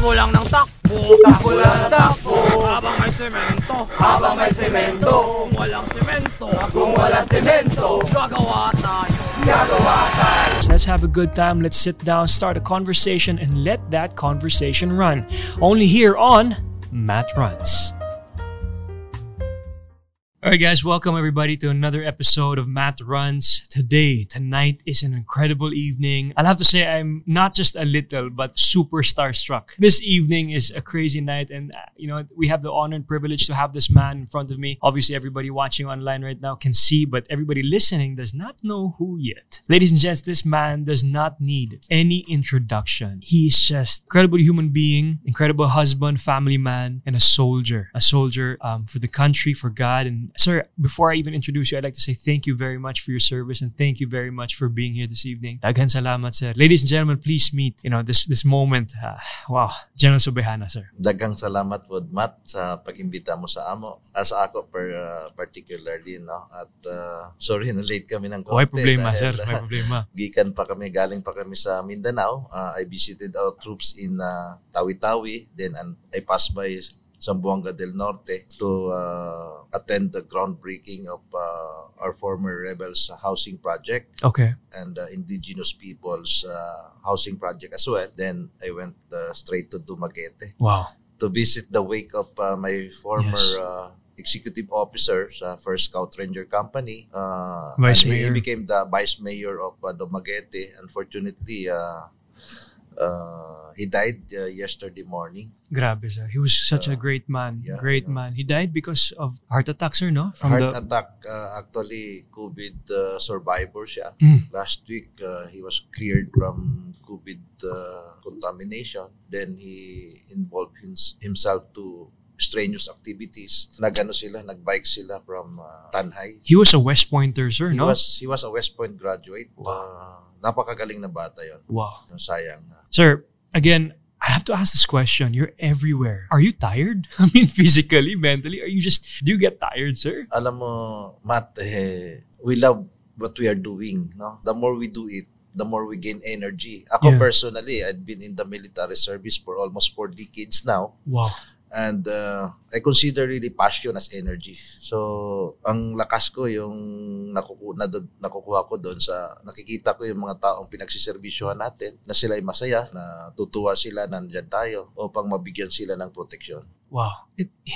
Takbo lang ng takbo, takbo lang ng takbo, habang may semento, habang may semento. Kung walang semento, Kung walang semento, gagawa tayo. gagawa tayo. Let's have a good time. Let's sit down, start a conversation, and let that conversation run. Only here on Matt Runs. Alright guys, welcome everybody to another episode of Matt Runs. Tonight is an incredible evening. I'll have to say I'm not just a little, but super starstruck. This evening is a crazy night and we have the honor and privilege to have this man in front of me. Obviously everybody watching online right now can see, but everybody listening does not know who yet. Ladies and gents, this man does not need any introduction. He is just incredible human being, incredible husband, family man, and a soldier. A soldier for the country, for God. And sir, before I even introduce you, I'd like to say thank you very much for your service and thank you very much for being here this evening. Daghan salamat, sir. Ladies and gentlemen, please meet, this moment. Wow, General Subehana, sir. Daghang salamat po, Matt, sa pag-imbita mo sa amo. Sa ako particularly, no? At sorry na late kami ng konti. May problema, sir. May problema. Galing pa kami sa Mindanao. I visited our troops in Tawi-Tawi. Then I passed by Zamboanga del Norte to attend the groundbreaking of our former rebels' housing project. Okay. And indigenous people's housing project as well. Then I went straight to Dumaguete. Wow. To visit the wake of my former executive officer sa First Scout Ranger Company. Vice and Mayor. He became the vice mayor of Dumaguete. Unfortunately, he died yesterday morning. Grabe, sir. He was such a great man. Yeah, great man. He died because of heart attack, sir, no? Heart attack. Actually, COVID survivor siya. Last week, he was cleared from COVID contamination. Then he involved himself to strenuous activities. Nagbike sila from Tanhay. He was a West Pointer, sir, no? He was a West Point graduate. Napakagaling na bata yon. Wow. Sayang. Sir, again, I have to ask this question. You're everywhere. Are you tired? I mean, physically, mentally? Do you get tired, sir? Alam mo, Matt, we love what we are doing. No? The more we do it, the more we gain energy. Ako personally, I've been in the military service for almost 4 decades now. Wow. And I consider really passion as energy. So, ang lakas ko yung nakukuha ko doon sa nakikita ko yung mga taong pinagsiservisyohan natin na sila ay masaya, na tutuwa sila, nandyan tayo upang mabigyan sila ng proteksyon. Wow.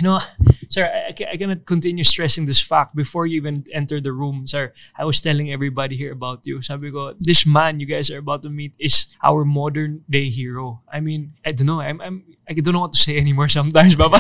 Sir, I cannot continue stressing this fact. Before you even enter the room, sir, I was telling everybody here about you. Sabi ko, this man you guys are about to meet is our modern day hero. I mean, I don't know. I don't know what to say anymore sometimes, ba?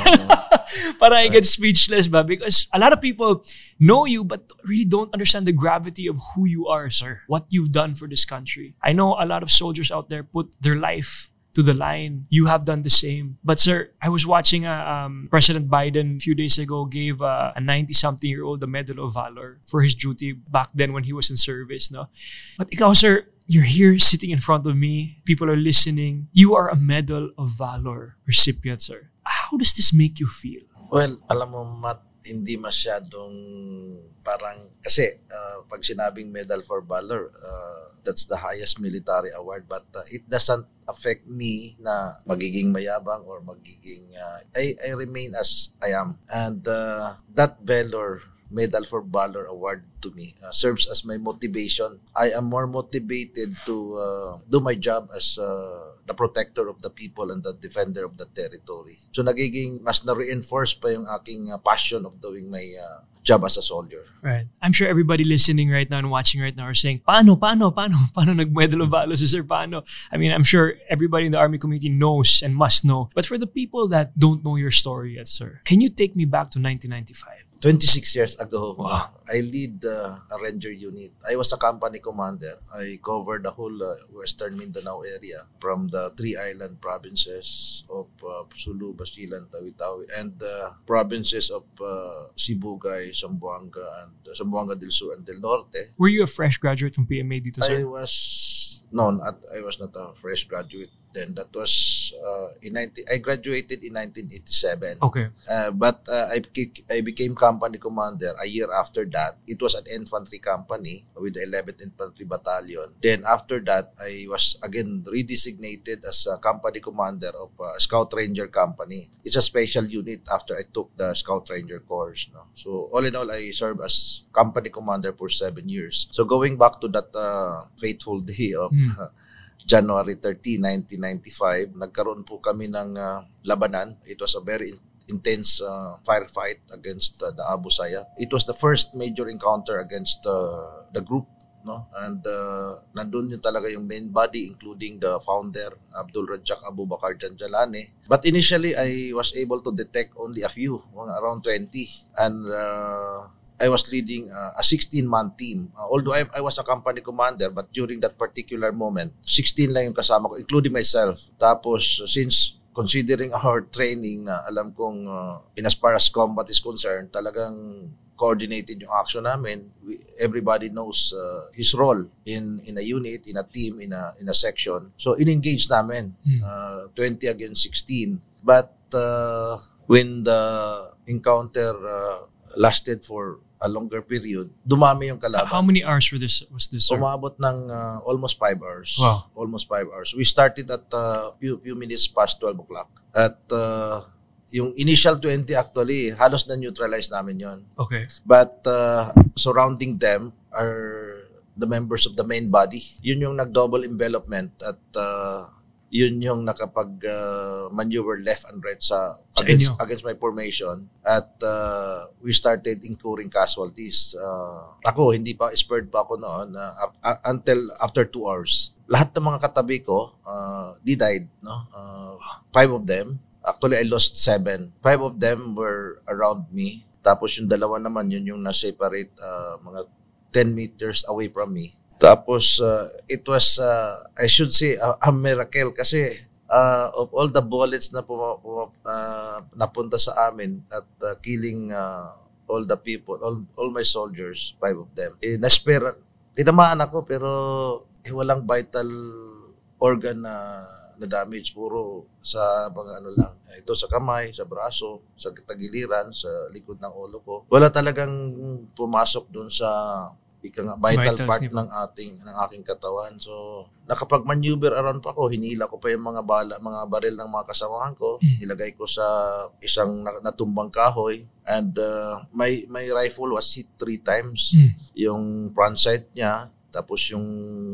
But I get speechless, ba? Because a lot of people know you but really don't understand the gravity of who you are, sir. What you've done for this country. I know a lot of soldiers out there put their life to the line. You have done the same. But sir, I was watching President Biden a few days ago gave a 90-something-year-old the Medal of Valor for his duty back then when he was in service. No? But ikaw, sir, you're here sitting in front of me. People are listening. You are a Medal of Valor recipient, sir. How does this make you feel? Well, alam mo, Matt, hindi masyadong parang, kasi pag sinabing Medal for Valor, that's the highest military award, but it doesn't affect me na magiging mayabang or magiging, I remain as I am. And that Valor, Medal for Valor award to me serves as my motivation. I am more motivated to do my job as the protector of the people and the defender of the territory. So nagiging mas na-reinforce pa yung aking passion of doing my job as a soldier. Right. I'm sure everybody listening right now and watching right now are saying, paano nag-Medal of Valor si Sir? Paano? I mean, I'm sure everybody in the Army community knows and must know. But for the people that don't know your story yet, sir, can you take me back to 1995? 26 years ago, wow. I lead a ranger unit. I was a company commander. I covered the whole western Mindanao area from the 3 island provinces of Sulu, Basilan, Tawi-Tawi, and the provinces of Sibugay, Zamboanga, and Zamboanga del Sur and del Norte. Were you a fresh graduate from PMA dito, sir? I was not a fresh graduate. then. That was I graduated in 1987. Okay. But I became company commander a year after that. It was an infantry company with the 11th Infantry Battalion. Then after that, I was again redesignated as a company commander of a Scout Ranger company. It's a special unit after I took the Scout Ranger course. No? So all in all, I served as company commander for 7 years. So going back to that fateful day of January 13, 1995, nagkaroon po kami ng labanan. It was a very intense firefight against the Abu Sayyaf. It was the first major encounter against the group, no? And nandun yung talaga yung main body, including the founder, Abdul Rajak Abu Bakar Janjalani. But initially, I was able to detect only a few, around 20. And I was leading a 16-man team. Although I was a company commander, but during that particular moment, 16 lang yung kasama ko, including myself. Tapos, since considering our training, alam kong in as far as combat is concerned, talagang coordinated yung action namin. Everybody knows his role in a unit, in a team, in a section. So, in-engage namin, 20 against 16. But when the encounter lasted for a longer period, dumami yung kalaban. How many hours was this, sir? Umabot ng almost 5 hours. Wow. Almost 5 hours. We started at few minutes past 12 o'clock. At yung initial 20 actually, halos na-neutralize namin yon. Okay. But surrounding them are the members of the main body. Yun yung nag-double envelopment at yun yung nakapag-maneuver left and right against my formation. At we started incurring casualties. Ako, hindi pa, spared pa ako noon until after 2 hours. Lahat ng mga katabi ko, they died. No? 5 of them. Actually, I lost 7. 5 of them were around me. Tapos yung 2 naman, yun yung na-separate mga 10 meters away from me. Tapos, it was, I should say, a miracle kasi of all the bullets na napunta sa amin at killing all the people, all my soldiers, 5 of them. Na-spare, tinamaan ako pero walang vital organ na damage. Puro sa mga ano lang. Ito sa kamay, sa braso, sa tagiliran, sa likod ng ulo ko. Wala talagang pumasok doon sa vital part ng aking katawan. So, nakapag-maneuver around pa ako, hinila ko pa yung mga baril ng mga kasamahan ko, nilagay ko sa isang natumbang kahoy, and my rifle was hit 3 times. Yung front sight niya, tapos yung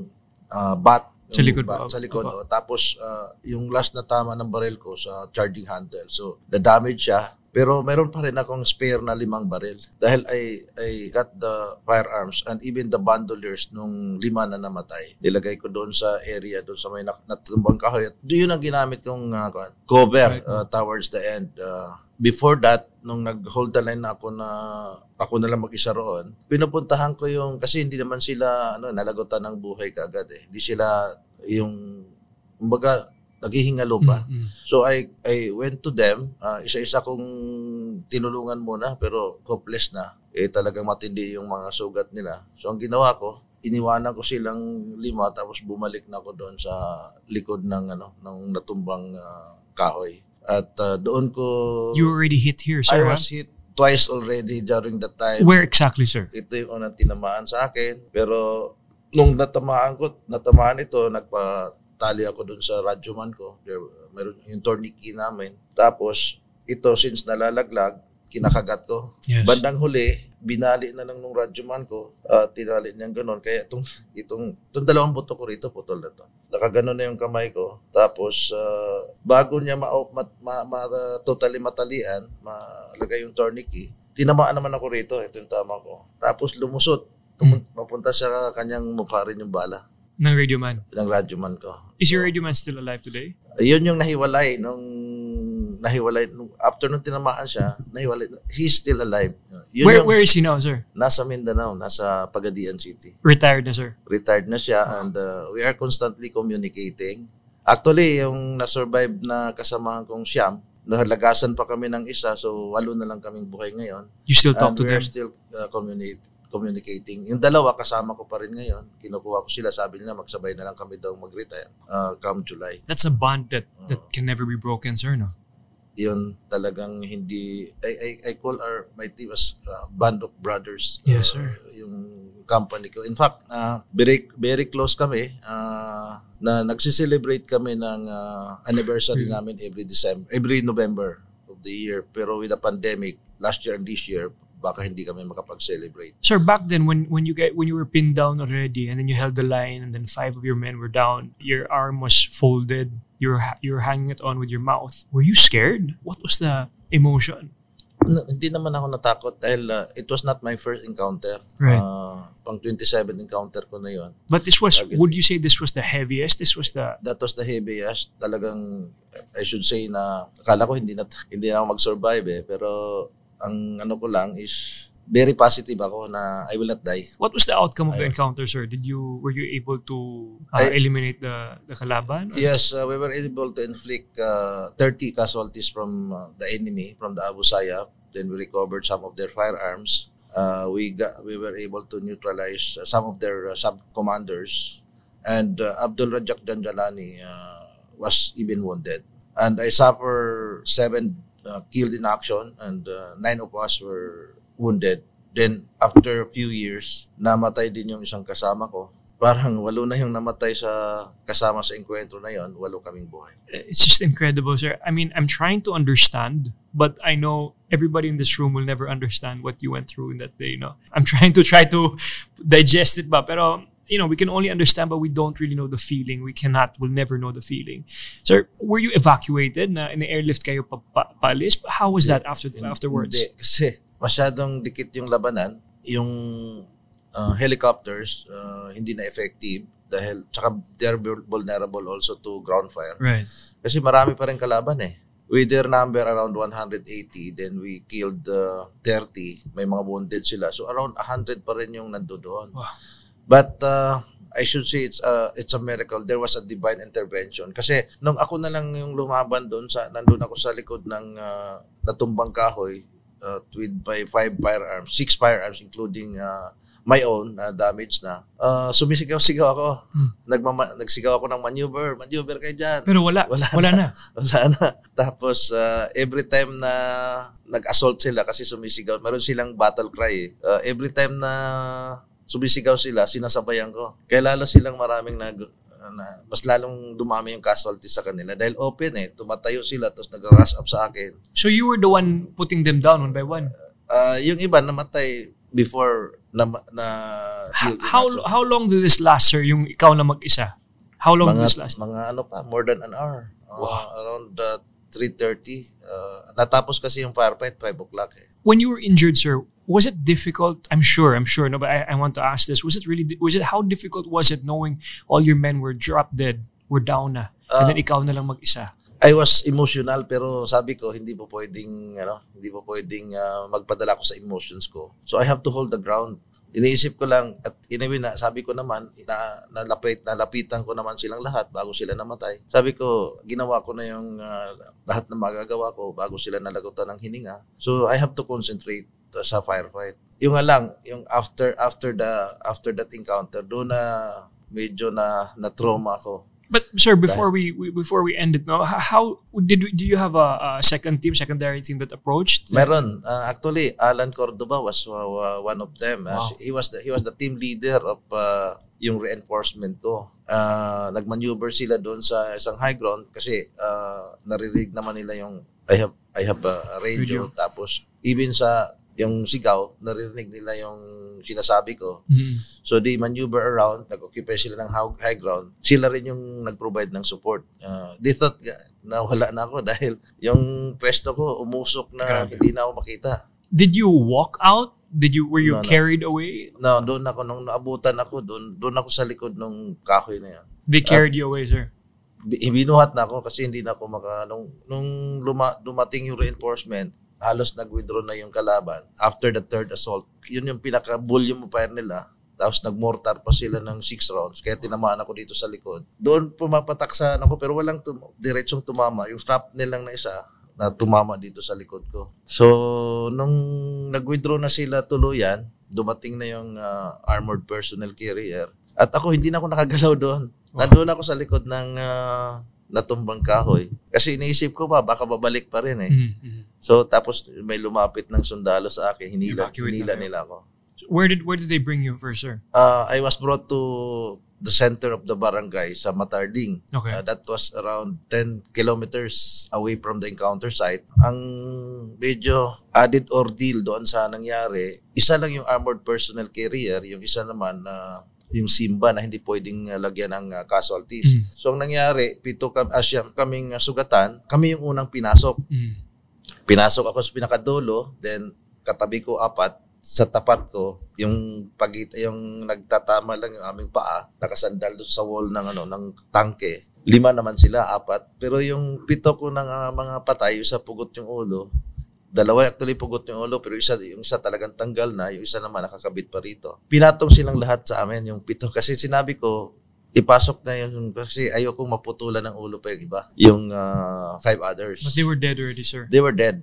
bat sa likod. Tapos yung last na tama ng baril ko sa charging handle. So, na-damage siya. Pero meron pa rin akong spare na 5 baril. Dahil I got the firearms and even the bandoliers nung 5 na namatay. Nilagay ko doon sa area, doon sa may natumbang kahoy. At doon ang ginamit kong cover towards the end. Before that, nung nag-hold the line na ako na lang mag-isa roon, pinupuntahan ko kasi hindi naman sila nalagutan ng buhay kaagad eh. Hindi sila yung, kumbaga, naghihingalo pa. So I went to them, isa-isa kong tinulungan muna pero hopeless na. Talagang matindi yung mga sugat nila. So ang ginawa ko, iniwanan ko silang 5 tapos bumalik na ako doon sa likod ng natumbang kahoy. At doon ko... You already hit here, sir? I was hit twice already during that time. Where exactly, sir? Ito yung unang tinamaan sa akin. Pero nung natamaan ito, nagpa-tali ako dun sa radyoman ko. Meron yung tourniquet namin. Tapos, ito since nalalaglag, kinakagat ko. Yes. Bandang huli, binali na lang nung radyoman ko. Tinali niyang gano'n. Kaya itong 2 buto ko rito, putol na to. Nakaganon na yung kamay ko. Tapos, bago niya totally matalian, malagay yung tourniquet, tinamaan naman ako rito. Ito yung tama ko. Tapos lumusot. Mapunta sa kanyang mukha rin yung bala. Ng radioman? Ng radyoman ko. Is your radioman still alive today? Yun yung nahiwalay. After nung tinamaan siya, nahiwalay. He's still alive. Where is he now, sir? Nasa Mindanao, nasa Pagadian City. Retired na, sir? Retired na siya, and we are constantly communicating. Actually, yung na-survive na kasamahan kong Siyam, nahalagasan pa kami ng isa, so 8 na lang kaming buhay ngayon. You still talk to them? We are still communicating. Yung dalawa, kasama ko pa rin ngayon. Kinukuha ko sila. Sabi nila, magsabay na lang kami daw mag-retire come July. That's a bond that can never be broken, sir, no? Yun talagang hindi... I call my team as band of brothers. Yes, sir. Yung company ko. In fact, very, very close kami na nagsiselebrate kami ng anniversary namin every November of the year. Pero with the pandemic, last year and this year, baka hindi kami makapag-celebrate. Sir, back then when you were pinned down already and then you held the line and then 5 of your men were down, your arm was folded, you're hanging it on with your mouth. Were you scared? What was the emotion? Hindi naman ako natakot dahil it was not my first encounter. Right. Pang 27 encounter ko na yon. But this was, would you say this was the heaviest? That was the heaviest. Talagang, I should say na, akala ko hindi na ako mag-survive pero ang ano ko lang is very positive ako na I will not die. What was the outcome of the encounter, sir? Were you able to eliminate the kalaban? Yes, we were able to inflict 30 casualties from the enemy, from the Abu Sayyaf. Then we recovered some of their firearms. We were able to neutralize some of their sub-commanders. And Abdul Rajak Janjalani was even wounded. And I suffered 7 killed in action and 9 of us were wounded. Then after a few years, namatay din yung isang kasama ko. Parang 8 na yung namatay sa kasama sa enkwentro na yon, 8 kaming buhay. It's just incredible, sir. I mean, I'm trying to understand, but I know everybody in this room will never understand what you went through in that day, no? I'm trying to digest it ba, pero we can only understand, but we don't really know the feeling. We'll never know the feeling. Sir, were you evacuated na in the airlift kayo paalis? How was that afterwards? Hindi, kasi masyadong dikit yung labanan. Yung helicopters, hindi na effective dahil tsaka they're vulnerable also to ground fire. Right. Kasi marami pa rin kalaban eh. With their number around 180, then we killed 30. May mga wounded sila. So around 100 pa rin yung nandoon. Wow. But I should say it's a miracle. There was a divine intervention. Kasi nung ako na lang yung lumaban doon, nandun ako sa likod ng natumbang kahoy with my 5 firearms, 6 firearms including my own damage na. Sumisigaw-sigaw ako. Nagsigaw ako ng maneuver kayo dyan. Pero wala na. Wala na. Tapos every time na nag-assault sila kasi sumisigaw, meron silang battle cry. Every time na sumisigaw sila, sinasabayan ko. Kaya lalo silang maraming mas lalong dumami yung casualties sa kanila. Dahil open tumatayo sila, tapos nag-rush up sa akin. So you were the one putting them down one by one? Yung iba namatay before How long did this last, sir, yung ikaw na mag-isa? How long did this last? Mga more than an hour. Wow. Around 3:30. Natapos kasi yung firefight, 5 o'clock When you were injured, sir, was it difficult? I'm sure. No, but I want to ask this. How difficult was it knowing all your men were dropped dead, were down na, and then ikaw na lang mag-isa? I was emotional pero sabi ko hindi po pwedeng magpadala ko sa emotions ko. So I have to hold the ground. Iniisip ko lang at sabi ko naman nalapitan ko naman silang lahat bago sila namatay. Sabi ko ginawa ko na yung lahat na magagawa ko bago sila nalagutan ng hininga. So I have to concentrate sa firefight. Yung after that encounter doon na medyo na trauma ako. But sir, before we end it, no, how do you have a secondary team that approached? Meron. Actually, Alan Cordoba was one of them. Wow. He was the team leader of yung reinforcement ko. Nagmaneuver sila doon sa isang high ground kasi naririnig naman nila yung I have a radio. Tapos even sa yung sigaw, naririnig nila yung sinasabi ko. Mm-hmm. So they maneuver around, nag-occupy sila ng high ground. Sila rin yung nag-provide ng support. They thought na wala na ako dahil yung pwesto ko umusok na hindi na ako makita. Did you walk out? Were you carried away? No, doon ako nung naabutan ako doon ako sa likod ng kahoy na 'yan. They carried you away, sir. Binuhat na ako kasi hindi na ako nung dumating yung reinforcement. Halos nag-withdraw na yung kalaban after the 3rd assault. Yun yung pinaka-volume fire nila. Tapos nag-mortar pa sila ng 6 rounds. Kaya tinamaan ako dito sa likod. Doon pumapataksan ako pero walang diretsong tumama. Yung strap nilang na isa na tumama dito sa likod ko. So, nung nag-withdraw na sila tuluyan, dumating na yung armored personnel carrier. At ako, hindi na ako nakagalaw doon. Nandun ako sa likod ng natumbang kahoy. Kasi iniisip ko pa, baka babalik pa rin eh. So, tapos may lumapit ng sundalo sa akin. Hinila nila ako. Where did they bring you first, sir? I was brought to the center of the barangay sa Matarding. Okay. That was around 10 kilometers away from the encounter site. Ang medyo added ordeal doon sa nangyari, isa lang yung armored personnel carrier, yung isa naman yung Simba na hindi pwedeng lagyan ng casualties. So ang nangyari, 7 kaming sugatan, kami yung unang pinasok. Pinasok ako sa pinakadulo, then katabi ko 4. Sa tapat ko, yung nagtatama lang yung aming paa, nakasandal doon sa wall ng tangke. 5 naman sila, 4. Pero yung 7 ko ng mga patay, yung isa pugot yung ulo. 2 actually pugot yung ulo, pero yung isa talagang tanggal na, yung isa naman nakakabit pa rito. Pinatong silang lahat sa amin, yung 7. Kasi sinabi ko, ipasok na yun kasi ayokong maputulan ng ulo pa yung iba. Yung 5 others. But they were dead already, sir. They were dead.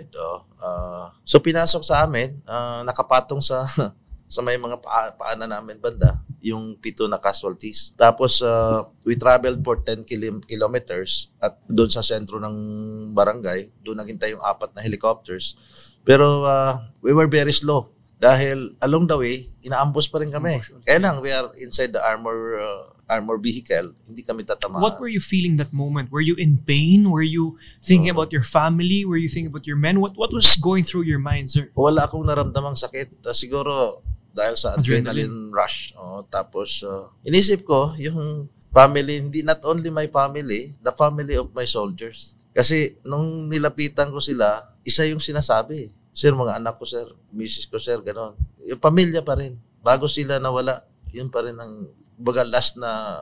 So pinasok sa amin, nakapatong sa may mga paanan namin banda, yung 7 na casualties. Tapos we traveled for 10 kilometers at doon sa sentro ng barangay, doon naghintay yung 4 na helicopters. Pero we were very slow dahil along the way, inaambos pa rin kami. Kaya lang, we are inside the armor vehicle, hindi kami tatamaan. What were you feeling that moment? Were you in pain? Were you thinking about your family? Were you thinking about your men? What was going through your mind, sir? Wala akong naramdamang sakit. Siguro dahil sa adrenaline rush. Tapos inisip ko yung family, hindi not only my family, the family of my soldiers. Kasi nung nilapitan ko sila, isa yung sinasabi, sir, mga anak ko, sir, misis ko, sir, ganon. Yung pamilya pa rin. Bago sila nawala, yun pa rin ang last na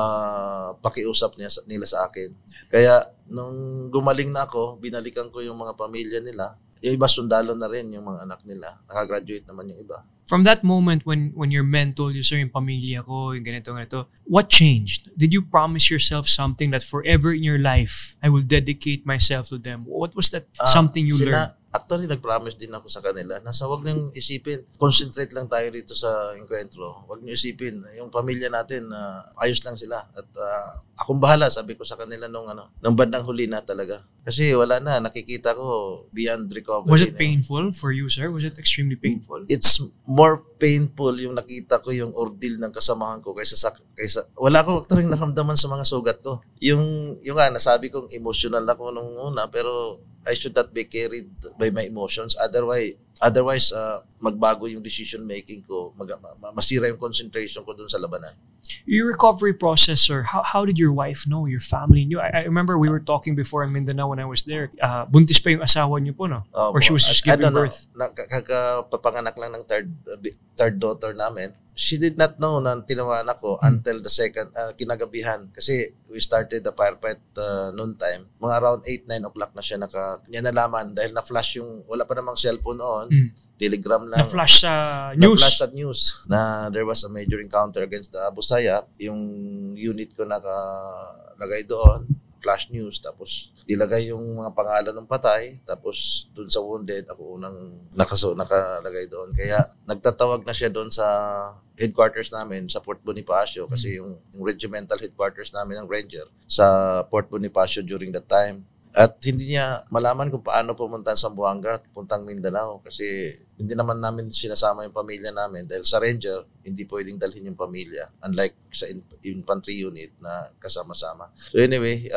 pakiusap nila sa akin. Kaya nung gumaling na ako, binalikan ko yung mga pamilya nila. Yung iba sundalo na rin yung mga anak nila. Nakagraduate naman yung iba. From that moment when your men told you, sir, yung pamilya ko, yung ganito, what changed? Did you promise yourself something that forever in your life, I will dedicate myself to them? What was that something you learned? Actually, nag-promise din ako sa kanila na wag niyong isipin, concentrate lang tayo dito sa enkwentro. Wag niyo isipin, yung pamilya natin, ayos lang sila. At akong bahala, sabi ko sa kanila nung bandang huli na talaga. Kasi wala na, nakikita ko beyond recovery. Was it painful for you, sir? Was it extremely painful? It's more painful yung nakita ko yung ordeal ng kasamahan ko kaysa wala akong actually naramdaman sa mga sugat ko. Yung nasabi kong emotional ako nung una, pero I should not be carried by my emotions. Otherwise, magbago yung decision making ko. Masira yung concentration ko dun sa labanan. Your recovery process, sir, how did your wife know, your family knew? I remember we were talking before in Mindanao when I was there. Buntis pa yung asawa niyo po, no? Or she was just giving birth? Kakapapanganak lang ng third daughter namin. She did not know na tinamaan ako until the second, kinagabihan. Kasi we started the firefight noon time. Mga around 8-9 o'clock na siya nalaman dahil na-flash yung, wala pa namang cellphone noon. Telegram lang. Na-flash sa news. Na-flash sa news na there was a major encounter against the Abu Sayyaf. Yung unit ko nakalagay doon. Flash news, tapos ilagay yung mga pangalan ng patay, tapos dun sa wounded, ako unang nakalagay doon. Kaya nagtatawag na siya doon sa headquarters namin sa Port Bonifacio kasi yung regimental headquarters namin ng Ranger sa Port Bonifacio during that time. At hindi niya malaman kung paano pumunta sa Zamboanga at puntang Mindanao kasi hindi naman namin sinasama yung pamilya namin dahil sa Ranger, hindi pwedeng dalhin yung pamilya. Unlike sa infantry unit na kasama-sama. So anyway,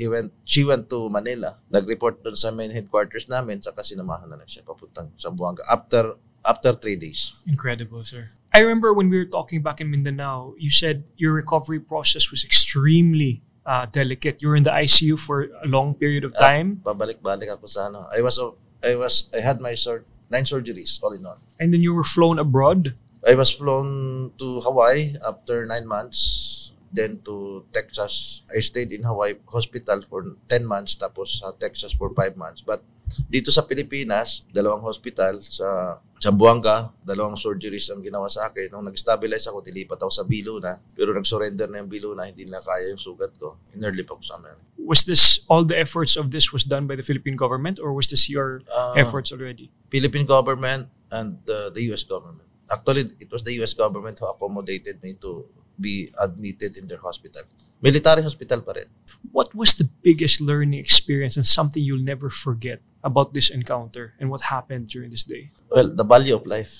she went to Manila. Nag-report doon sa main headquarters namin saka sinamahan na lang siya papuntang Zamboanga after 3 days. Incredible, sir. I remember when we were talking back in Mindanao, you said your recovery process was extremely delicate. You were in the ICU for a long period of time. Pabalik-balik ako sa I had my 9 surgeries all in all. And then you were flown abroad? I was flown to Hawaii after 9 months, then to Texas. I stayed in Hawaii hospital for 10 months, tapos sa Texas for 5 months. But dito sa Pilipinas, 2 hospital sa Zamboanga, 2 surgeries ang ginawa sa akin. Nung nag-stabilize ako, tilipat ako sa Biluna. Pero nag-surrender na yung Biluna, hindi na kaya yung sugat ko. Inerlip ako sa Amerika. Was this, all the efforts of this was done by the Philippine government or was this your efforts already? Philippine government and the US government. Actually, it was the US government who accommodated me to be admitted in their hospital. Military hospital pa rin. What was the biggest learning experience and something you'll never forget about this encounter and what happened during this day? Well, the value of life.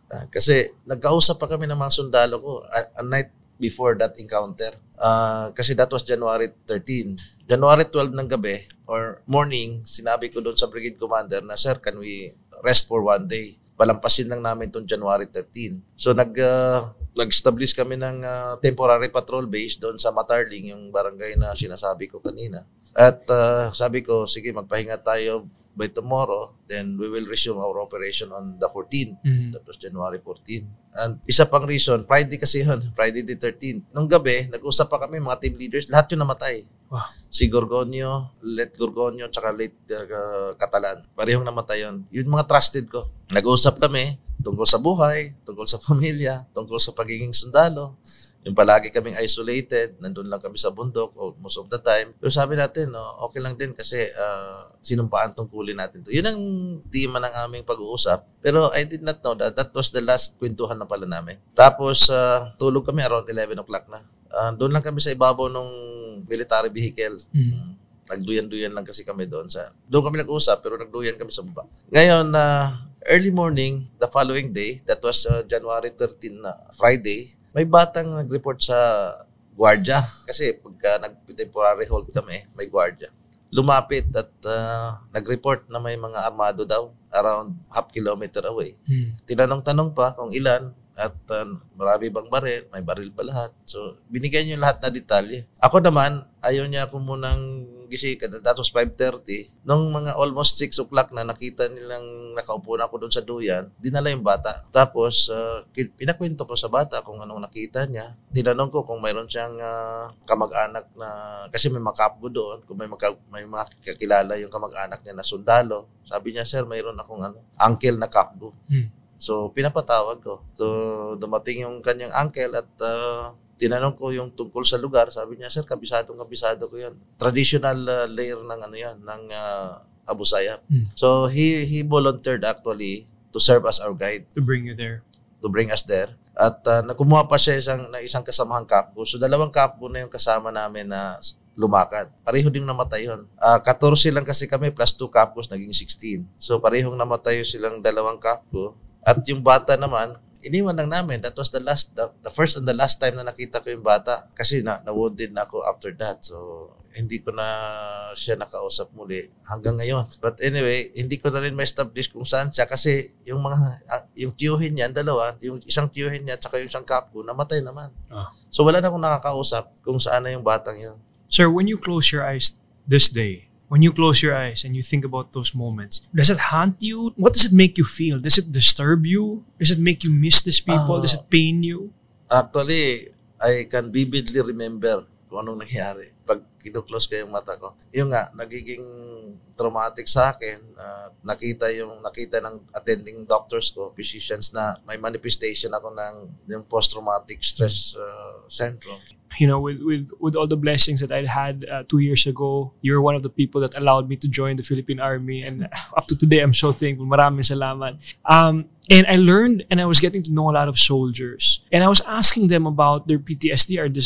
Kasi nagkausap pa kami ng mga sundalo ko a night before that encounter. Kasi that was January 13. January 12 ng gabi or morning, sinabi ko doon sa brigade commander na, "Sir, can we rest for one day?" Palampasin lang namin itong January 13. So nag-establish kami ng temporary patrol base doon sa Matarling, yung barangay na sinasabi ko kanina. At sabi ko, sige, magpahinga tayo by tomorrow, then we will resume our operation on the 14th. That was January 14. And isa pang reason, Friday kasi yun, Friday the 13th. Nung gabi, nag-usap pa kami, mga team leaders, lahat yun namatay. Wow. Si Gorgonio, Let Gorgonio, tsaka Let Catalan. Parehong namatay yun. Yun mga trusted ko. Nag-usap kami tungkol sa buhay, tungkol sa pamilya, tungkol sa pagiging sundalo. Yung palagi kaming isolated, nandun lang kami sa bundok most of the time. Pero sabi natin, no, okay lang din kasi sinumpaan tungkulin natin to. Yun ang tema ng aming pag-uusap. Pero I did not know that was the last kwentuhan na pala namin. Tapos tulog kami around 11 o'clock na. Doon lang kami sa ibabaw ng military vehicle. Nagduyan-duyan lang kasi kami doon. Doon kami nag-usap pero nagduyan kami sa baba. Ngayon, early morning, the following day, that was January 13 na Friday, may batang nag-report sa gwardiya. Kasi pagka nag-temporary hold kami, may gwardiya. Lumapit at nag-report na may mga armado daw around half kilometer away. Tinanong-tanong pa kung ilan at marami bang baril, may baril pa lahat. So, binigyan niyo lahat na detalye. Ako naman, ayaw niya ako munang gising. That was 5:30. Nung mga almost 6 o'clock na nakita nilang nakaupo na ako doon sa duyan, dinala yung bata. Tapos, pinakwento ko sa bata kung anong nakita niya. Tinanong ko kung mayroon siyang kamag-anak na, kasi may makapgo doon, kung may mga kakilala yung kamag-anak niya na sundalo. Sabi niya, "Sir, mayroon akong uncle na kapgo." So, pinapatawag ko. So, dumating yung kanyang uncle at tinanong ko yung tungkol sa lugar. Sabi niya, "Sir, kabisado ko yan. Traditional layer ng ng Abu Sayyaf." So, he volunteered actually to serve as our guide. To bring you there. To bring us there. At nakumuha pa siya isang kasamahang kapgo. So, 2 kapgo na yung kasama namin na lumakad. Pareho din namatay yun. 14 lang kasi kami plus 2 kapgos, naging 16. So, parehong namatay silang 2 kapgo. At yung bata naman, iniwan lang namin. That was the first and the last time na nakita ko yung bata. Kasi na-wounded na ako after that. So, hindi ko na siya nakausap muli hanggang ngayon. But anyway, hindi ko na rin ma-establish kung saan siya. Kasi yung tiyuhin niya, yung isang tiyuhin niya at saka yung isang kapko, namatay naman. So, wala na akong nakakausap kung saan na yung batang yun. Sir, when you close your eyes this day, when you close your eyes and you think about those moments, does it haunt you? What does it make you feel? Does it disturb you? Does it make you miss these people? Does it pain you? Actually, I can vividly remember kung anong nangyari. Pag kinu-close ko yung mata ko, yung nga, nagiging traumatic sa akin. Nakita ng attending doctors ko, physicians, na may manifestation ako ng post-traumatic stress syndrome. You know, with all the blessings that I had 2 years ago, you're one of the people that allowed me to join the Philippine Army. And up to today, I'm so thankful. Maraming salamat. And I learned and I was getting to know a lot of soldiers. And I was asking them about their PTSD or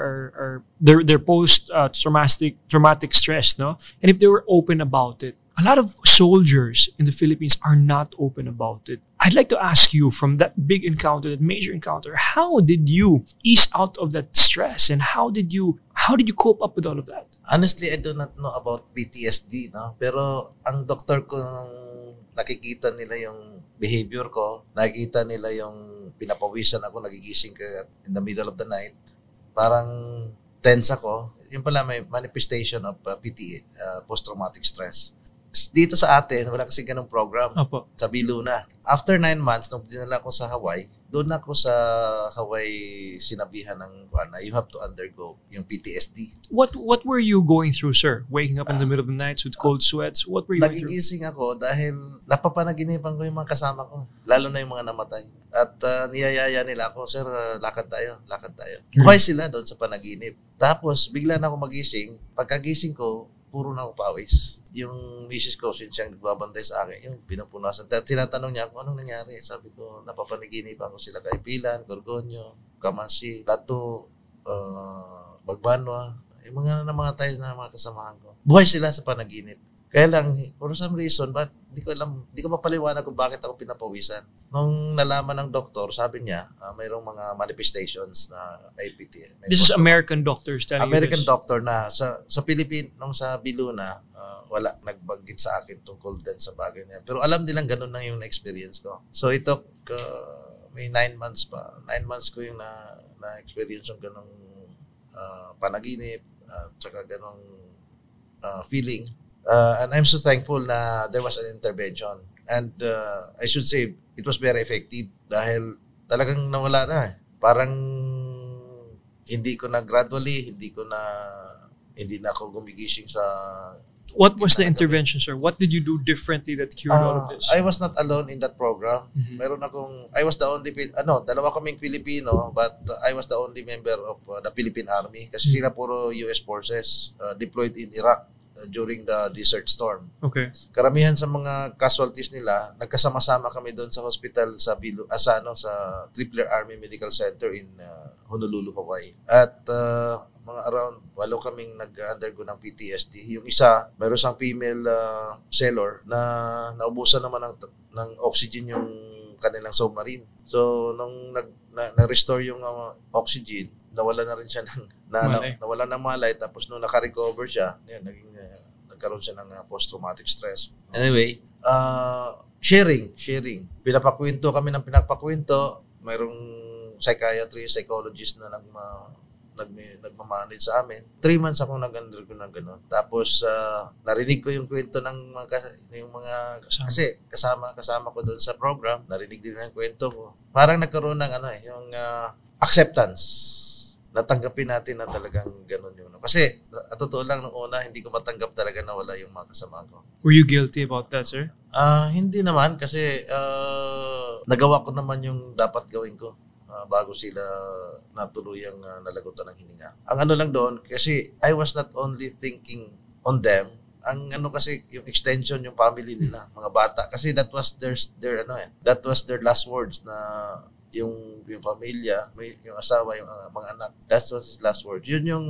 their post-traumatic stress, no? And if they were open about it. A lot of soldiers in the Philippines are not open about it. I'd like to ask you, from that big encounter, that major encounter, how did you ease out of that stress and how did you cope up with all of that? Honestly, I do not know about PTSD, no? Pero ang doktor ko, nakikita nila yung behavior ko, nakikita nila yung pinapawisan ako, nagigising ka in the middle of the night. Parang tense ako. Yun pala, may manifestation of post-traumatic stress. Dito sa atin, wala kasi ganung program. Opo. Sa Biluna. After 9 months, nung dinala ko sa Hawaii, doon ako sa Hawaii sinabihan ng na you have to undergo yung PTSD. What were you going through, sir? Waking up in the middle of the nights with cold sweats? What were you going through? Nagigising ako dahil napapanaginipan ko yung mga kasama ko. Lalo na yung mga namatay. At niyayaya nila ako, "Sir, lakad tayo. Buhay sila doon sa panaginip." Tapos, bigla na ako magising. Pagkagising ko, puro na akong pawis. Yung misis ko, siyang nagbabantay sa akin, yung pinupunasan. Tinatanong niya kung anong nangyari. Sabi ko, napapaniginip ako sila Kaipilan, Gorgonyo, Kamansi, Lato, Magbanwa, yung mga tayo na mga kasamahan ko. Buhay sila sa panaginip. Kaya lang, for some reason, di ko mapaliwanag kung bakit ako pinapawisan. Nung nalaman ng doktor, sabi niya, mayroong mga manifestations na may PT. This is American doctors telling American you this? doctor na sa Philippines, nung sa Biluna, wala nagbanggit sa akin tungkol din sa bagay niya. Pero alam nilang ganun lang yung experience ko. So it took may 9 months pa. 9 months ko yung na-experience yung ganung panaginip, tsaka ganung feeling. And I'm so thankful na there was an intervention. And I should say, it was very effective dahil talagang nawala na. Parang hindi na ako gumigising sa... What was the intervention, sir? What did you do differently that cured all of this? I was not alone in that program. I was the only, dalawa kaming Filipino, but I was the only member of the Philippine Army kasi sila puro US forces deployed in Iraq during the Desert Storm. Okay. Karamihan sa mga casualties nila, nagkasama-sama kami doon sa hospital sa Tripler Army Medical Center in Honolulu, Hawaii. At mga around 8 kaming nag-undergo ng PTSD. Yung isa, mayroon siyang female sailor na naubusan naman ng oxygen yung kanilang submarine. So, nung na-restore yung oxygen, nawala na rin siya nawala ng malay. Tapos nung naka-recover siya, nagkaroon siya ng post-traumatic stress. Anyway, sharing. Pinapakwento kami ng pinapakwento. Mayroong psychologist na nagmamanage sa amin. 3 months ako nag-undergo ng gano'n. Tapos, narinig ko yung kwento ng mga kasi kasama ko doon sa program. Narinig din ang kwento ko. Parang nagkaroon ng yung acceptance. Natanggapin natin na talagang gano'n yun. Kasi, totoo lang, nung una, hindi ko matanggap talaga na wala yung mga kasama ko. Were you guilty about that, sir? Hindi naman kasi nagawa ko naman yung dapat gawin ko bago sila natuluyang nalagutan ng hininga. Ang lang doon, kasi I was not only thinking on them, ang kasi yung extension, yung family nila, mga bata. Kasi that was their last words na yung pamilya, yung asawa, yung mga anak. That was his last words. Yun yung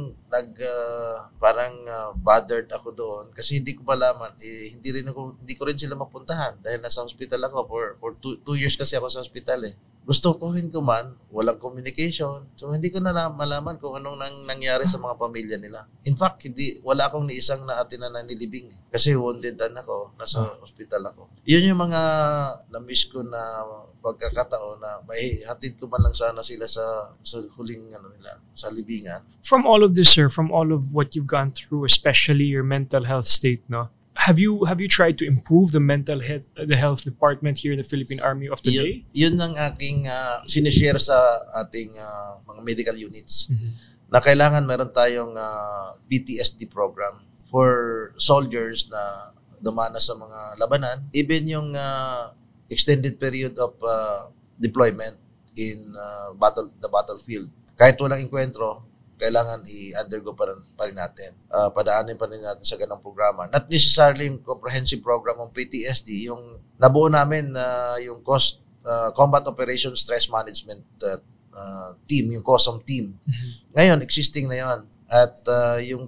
parang bothered ako doon kasi hindi ko malaman, hindi ko rin sila mapuntahan dahil nasa hospital ako for 2 years kasi ako sa hospital eh. Gusto ko man, walang communication. So, hindi ko na malaman kung anong nangyari sa mga pamilya nila. In fact, wala akong ni isang naatinan na nilibing. Kasi wounded ako, nasa hospital ako. Yun yung mga na-miss ko na pagkakataon na may hatid ko man lang sana sila sa huling nila, sa libingan. From all of this, sir, from all of what you've gone through, especially your mental health state, no? Have you tried to improve the mental health department here in the Philippine Army of today? Yun ang aking sinishare sa ating mga medical units. Na kailangan meron tayong PTSD program for soldiers na dumanas sa mga labanan. Even yung extended period of deployment in the battlefield. Kahit walang enkwentro, kailangan i-undergo pa rin natin. Padaanin pa rin natin sa ganang programa. Not necessarily yung comprehensive program ng PTSD, yung nabuo namin yung Combat Operations Stress Management team, yung COSOM team. Ngayon, existing na yon. At yung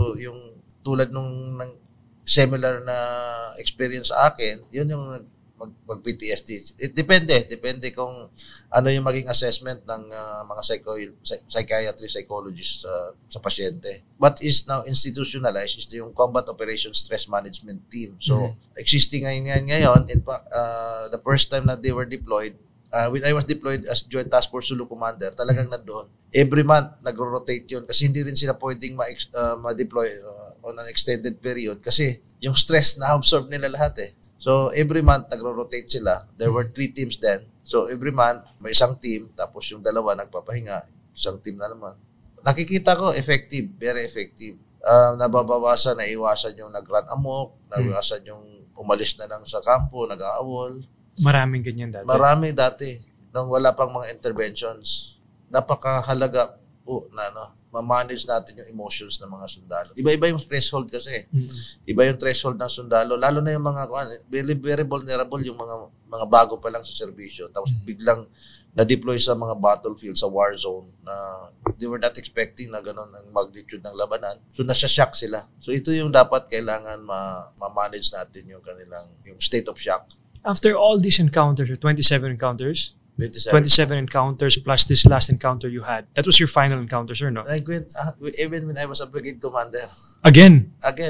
tulad nung similar na experience sa akin, yun yung mag-PTSD. Depende kung ano yung maging assessment ng mga psychiatry, psychologists sa pasyente. What is now institutionalized is yung Combat Operations Stress Management Team. So, existing ngayon, in fact, the first time na they were deployed, when I was deployed as Joint Task Force Zulu Commander, talagang nandoon. Every month, nagro-rotate yun kasi hindi rin sila pwedeng ma-deploy on an extended period kasi yung stress na-absorb nila lahat eh. So, every month, nagro-rotate sila. There were 3 teams then. So, every month, may isang team, tapos yung dalawa nagpapahinga, isang team na naman. Nakikita ko, effective, very effective. Nababawasan, naiwasan yung nag-run amok, naiwasan yung umalis na lang sa kampo, nag-aawol. Maraming ganyan dati. Marami dati, nung wala pang mga interventions. Napakahalaga po na ma-manage natin yung emotions ng mga sundalo. Iba-iba yung threshold kasi. Iba yung threshold ng sundalo. Lalo na yung mga very, very vulnerable, yung mga bago pa lang sa serbisyo. Tapos biglang na-deploy sa mga battlefield, sa war zone na they were not expecting na gano'n ang magnitude ng labanan. So, nasya-shock sila. So, ito yung dapat kailangan ma-manage natin yung kanilang yung state of shock. After all these encounters, or 27 encounters, 27. 27 encounters plus this last encounter you had, that was your final encounter, sir, no? I went, even when I was a brigade commander. Again?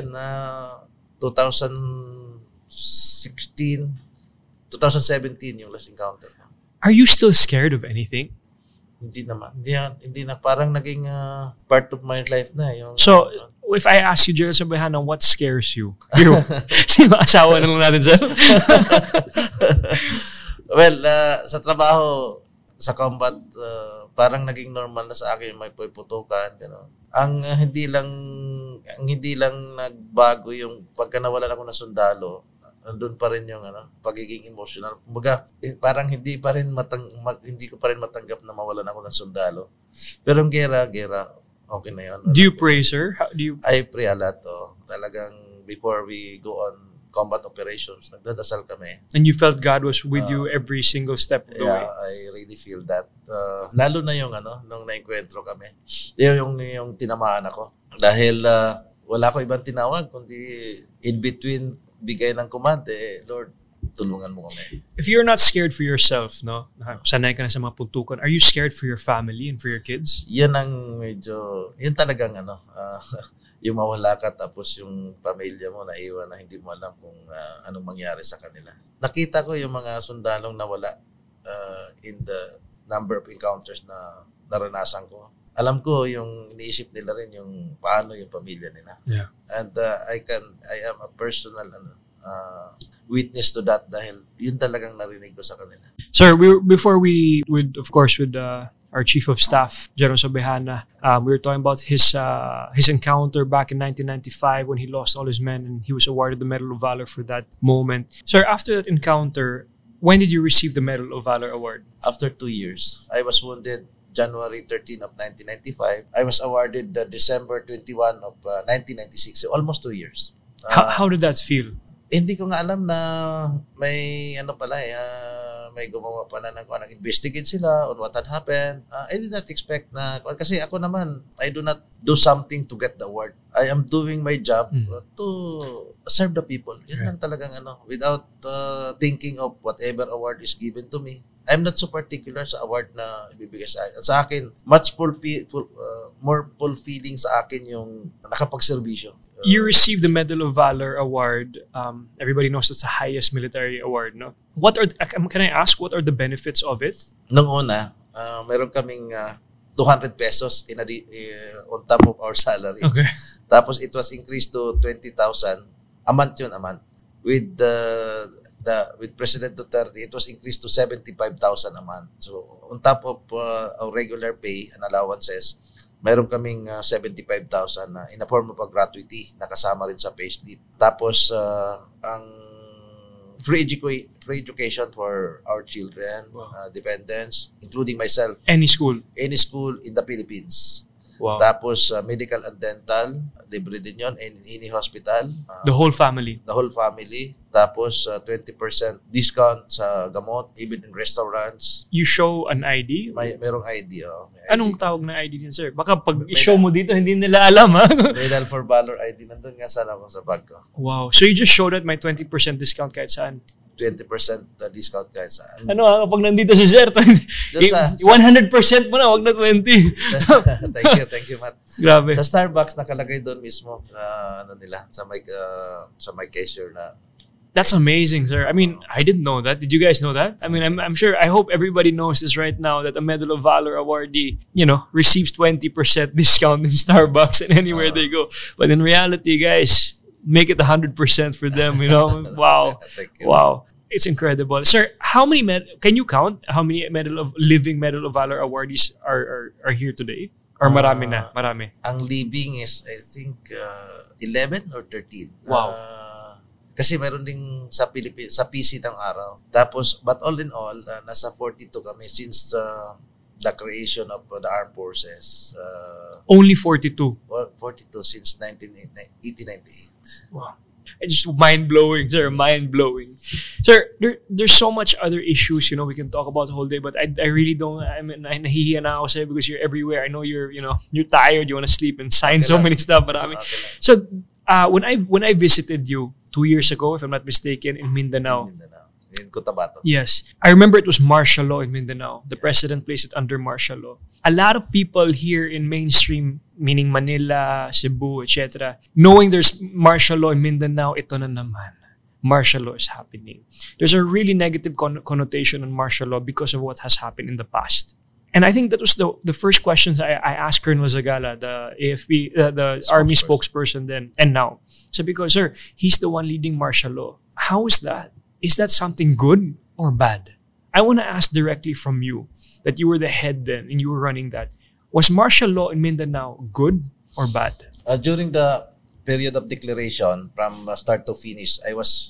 2016, 2017 yung last encounter. Are you still scared of anything? Hindi naman. Hindi na. Parang naging part of my life na. Yung, So, if I ask you, Gerald Sobejana, what scares you? Sino asawa na lang natin, sir? Well, sa trabaho, sa combat, parang naging normal na sa akin may puputukan, gano'n. Ang hindi lang nagbago yung pagka nawalan ako ng sundalo, andun pa rin yung pagiging emotional. Kumbaga, parang hindi ko pa rin matanggap na mawalan ako ng sundalo. Pero ang gera, okay na yun. Do you pray, sir? How do you? I pray a lot. Talagang before we go on combat operations, nagdadasal kami. And you felt God was with you every single step of the way? Yeah, I really feel that. Lalo na yung nung naenkwentro kami. Yung tinamaan ako. Dahil wala ko ibang tinawag, kundi in between bigay ng command, Lord, tulungan mo kami. If you're not scared for yourself, no? Sanay ka na sa mga puntukan, are you scared for your family and for your kids? Yan ang yun talagang yung mawala ka tapos yung pamilya mo naiwan na hindi mo alam kung anong mangyari sa kanila. Nakita ko yung mga sundalong nawala in the number of encounters na naranasan ko. Alam ko yung iniisip nila rin yung paano yung pamilya nila. Yeah. And I am a personal witness to that dahil yun talagang narinig ko sa kanila. Sir, before we would, of course, with our Chief of Staff, General Sobejana, we were talking about his encounter back in 1995 when he lost all his men and he was awarded the Medal of Valor for that moment. Sir, after that encounter, when did you receive the Medal of Valor award? After 2 years. I was wounded January 13 of 1995. I was awarded December 21 of 1996. So almost 2 years. How did that feel? Hindi ko nga alam na may may gumawa pala ng investigate sila on what had happened. I did not expect na, kasi ako naman, I do not do something to get the award. I am doing my job to serve the people. Yun lang talagang without thinking of whatever award is given to me. I'm not so particular sa award na ibibigay sa akin. Much more fulfilling sa akin yung nakapagserbisyo. You received the Medal of Valor award. Everybody knows it's the highest military award, no? Can I ask, what are the benefits of it? Nung una, meron kaming 200 pesos on top of our salary. Okay. Tapos it was increased to 20,000. A month yun, a month. With President Duterte, it was increased to 75,000 a month. So, on top of our regular pay and allowances, mayroon kaming 75,000 na in a form of a gratuity na kasama rin sa payslip. Tapos, ang free education for our children, dependents, including myself. Any school? Any school in the Philippines. Wow. Tapos, medical and dental, libre din yun, in any hospital. The whole family? The whole family. Tapos, 20% discount sa gamot, even in restaurants. You show an ID? Merong ID, Anong tawag na ID din, sir? Baka pag i-show mo dito, hindi nila alam, ha? Medal for Valor ID. Nandun nga sana ako sa bag ko. Wow. So you just showed that may 20% discount kahit saan? 20% discount kahit saan. Kapag nandito si Sir, 100% mo na, wag na 20. Thank you, Matt. Grabe. Sa Starbucks, nakalagay doon mismo sa may cashier na. That's amazing, sir. I mean, I didn't know that. Did you guys know that? I mean, I'm sure, I hope everybody knows this right now, that a Medal of Valor awardee, receives 20% discount in Starbucks and anywhere they go. But in reality, guys, make it 100% for them, Wow. Wow. It's incredible. Sir, can you count how many living Medal of Valor awardees are here today? Or marami na? Marami. Ang living is, I think, 11 or 13. Wow. Kasi meron ding sa Philippines, sa PC ng araw. Tapos, but all in all, nasa 42 kami since the creation of the armed forces, Only 42. 42 since 1898. Wow. It's just mind-blowing, sir. Mind-blowing. Sir, there's so much other issues, we can talk about the whole day, but I really don't, nahihiya na ako sa'yo because you're everywhere. I know you're tired, you want to sleep and sign so many stuff. But so, when I visited you 2 years ago, if I'm not mistaken, in Mindanao. In Cotabato. Yes. I remember it was martial law in Mindanao. The president placed it under martial law. A lot of people here in mainstream, meaning Manila, Cebu, etc., knowing there's martial law in Mindanao, ito na naman. Martial law is happening. There's a really negative connotation on martial law because of what has happened in the past. And I think that was the first questions I asked Colonel Zagala, the AFP, the Army spokesperson then, and now. So because, sir, he's the one leading martial law. How is that? Is that something good or bad? I want to ask directly from you, that you were the head then and you were running that. Was martial law in Mindanao good or bad? During the period of declaration, from start to finish, I was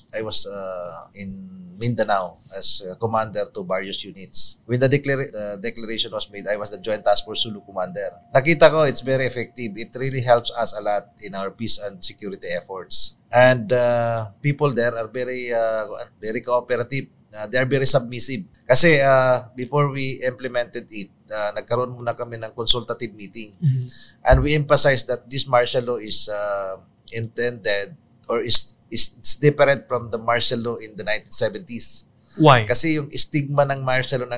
in Mindanao as commander to various units. When the declaration was made, I was the Joint Task Force Sulu commander. Nakita ko, it's very effective. It really helps us a lot in our peace and security efforts. And people there are very cooperative. They are very submissive. Kasi before we implemented it, nagkaroon muna kami ng consultative meeting. Mm-hmm. And we emphasized that this martial law is intended or is different from the martial law in the 1970s. Why? Kasi yung stigma ng martial law ng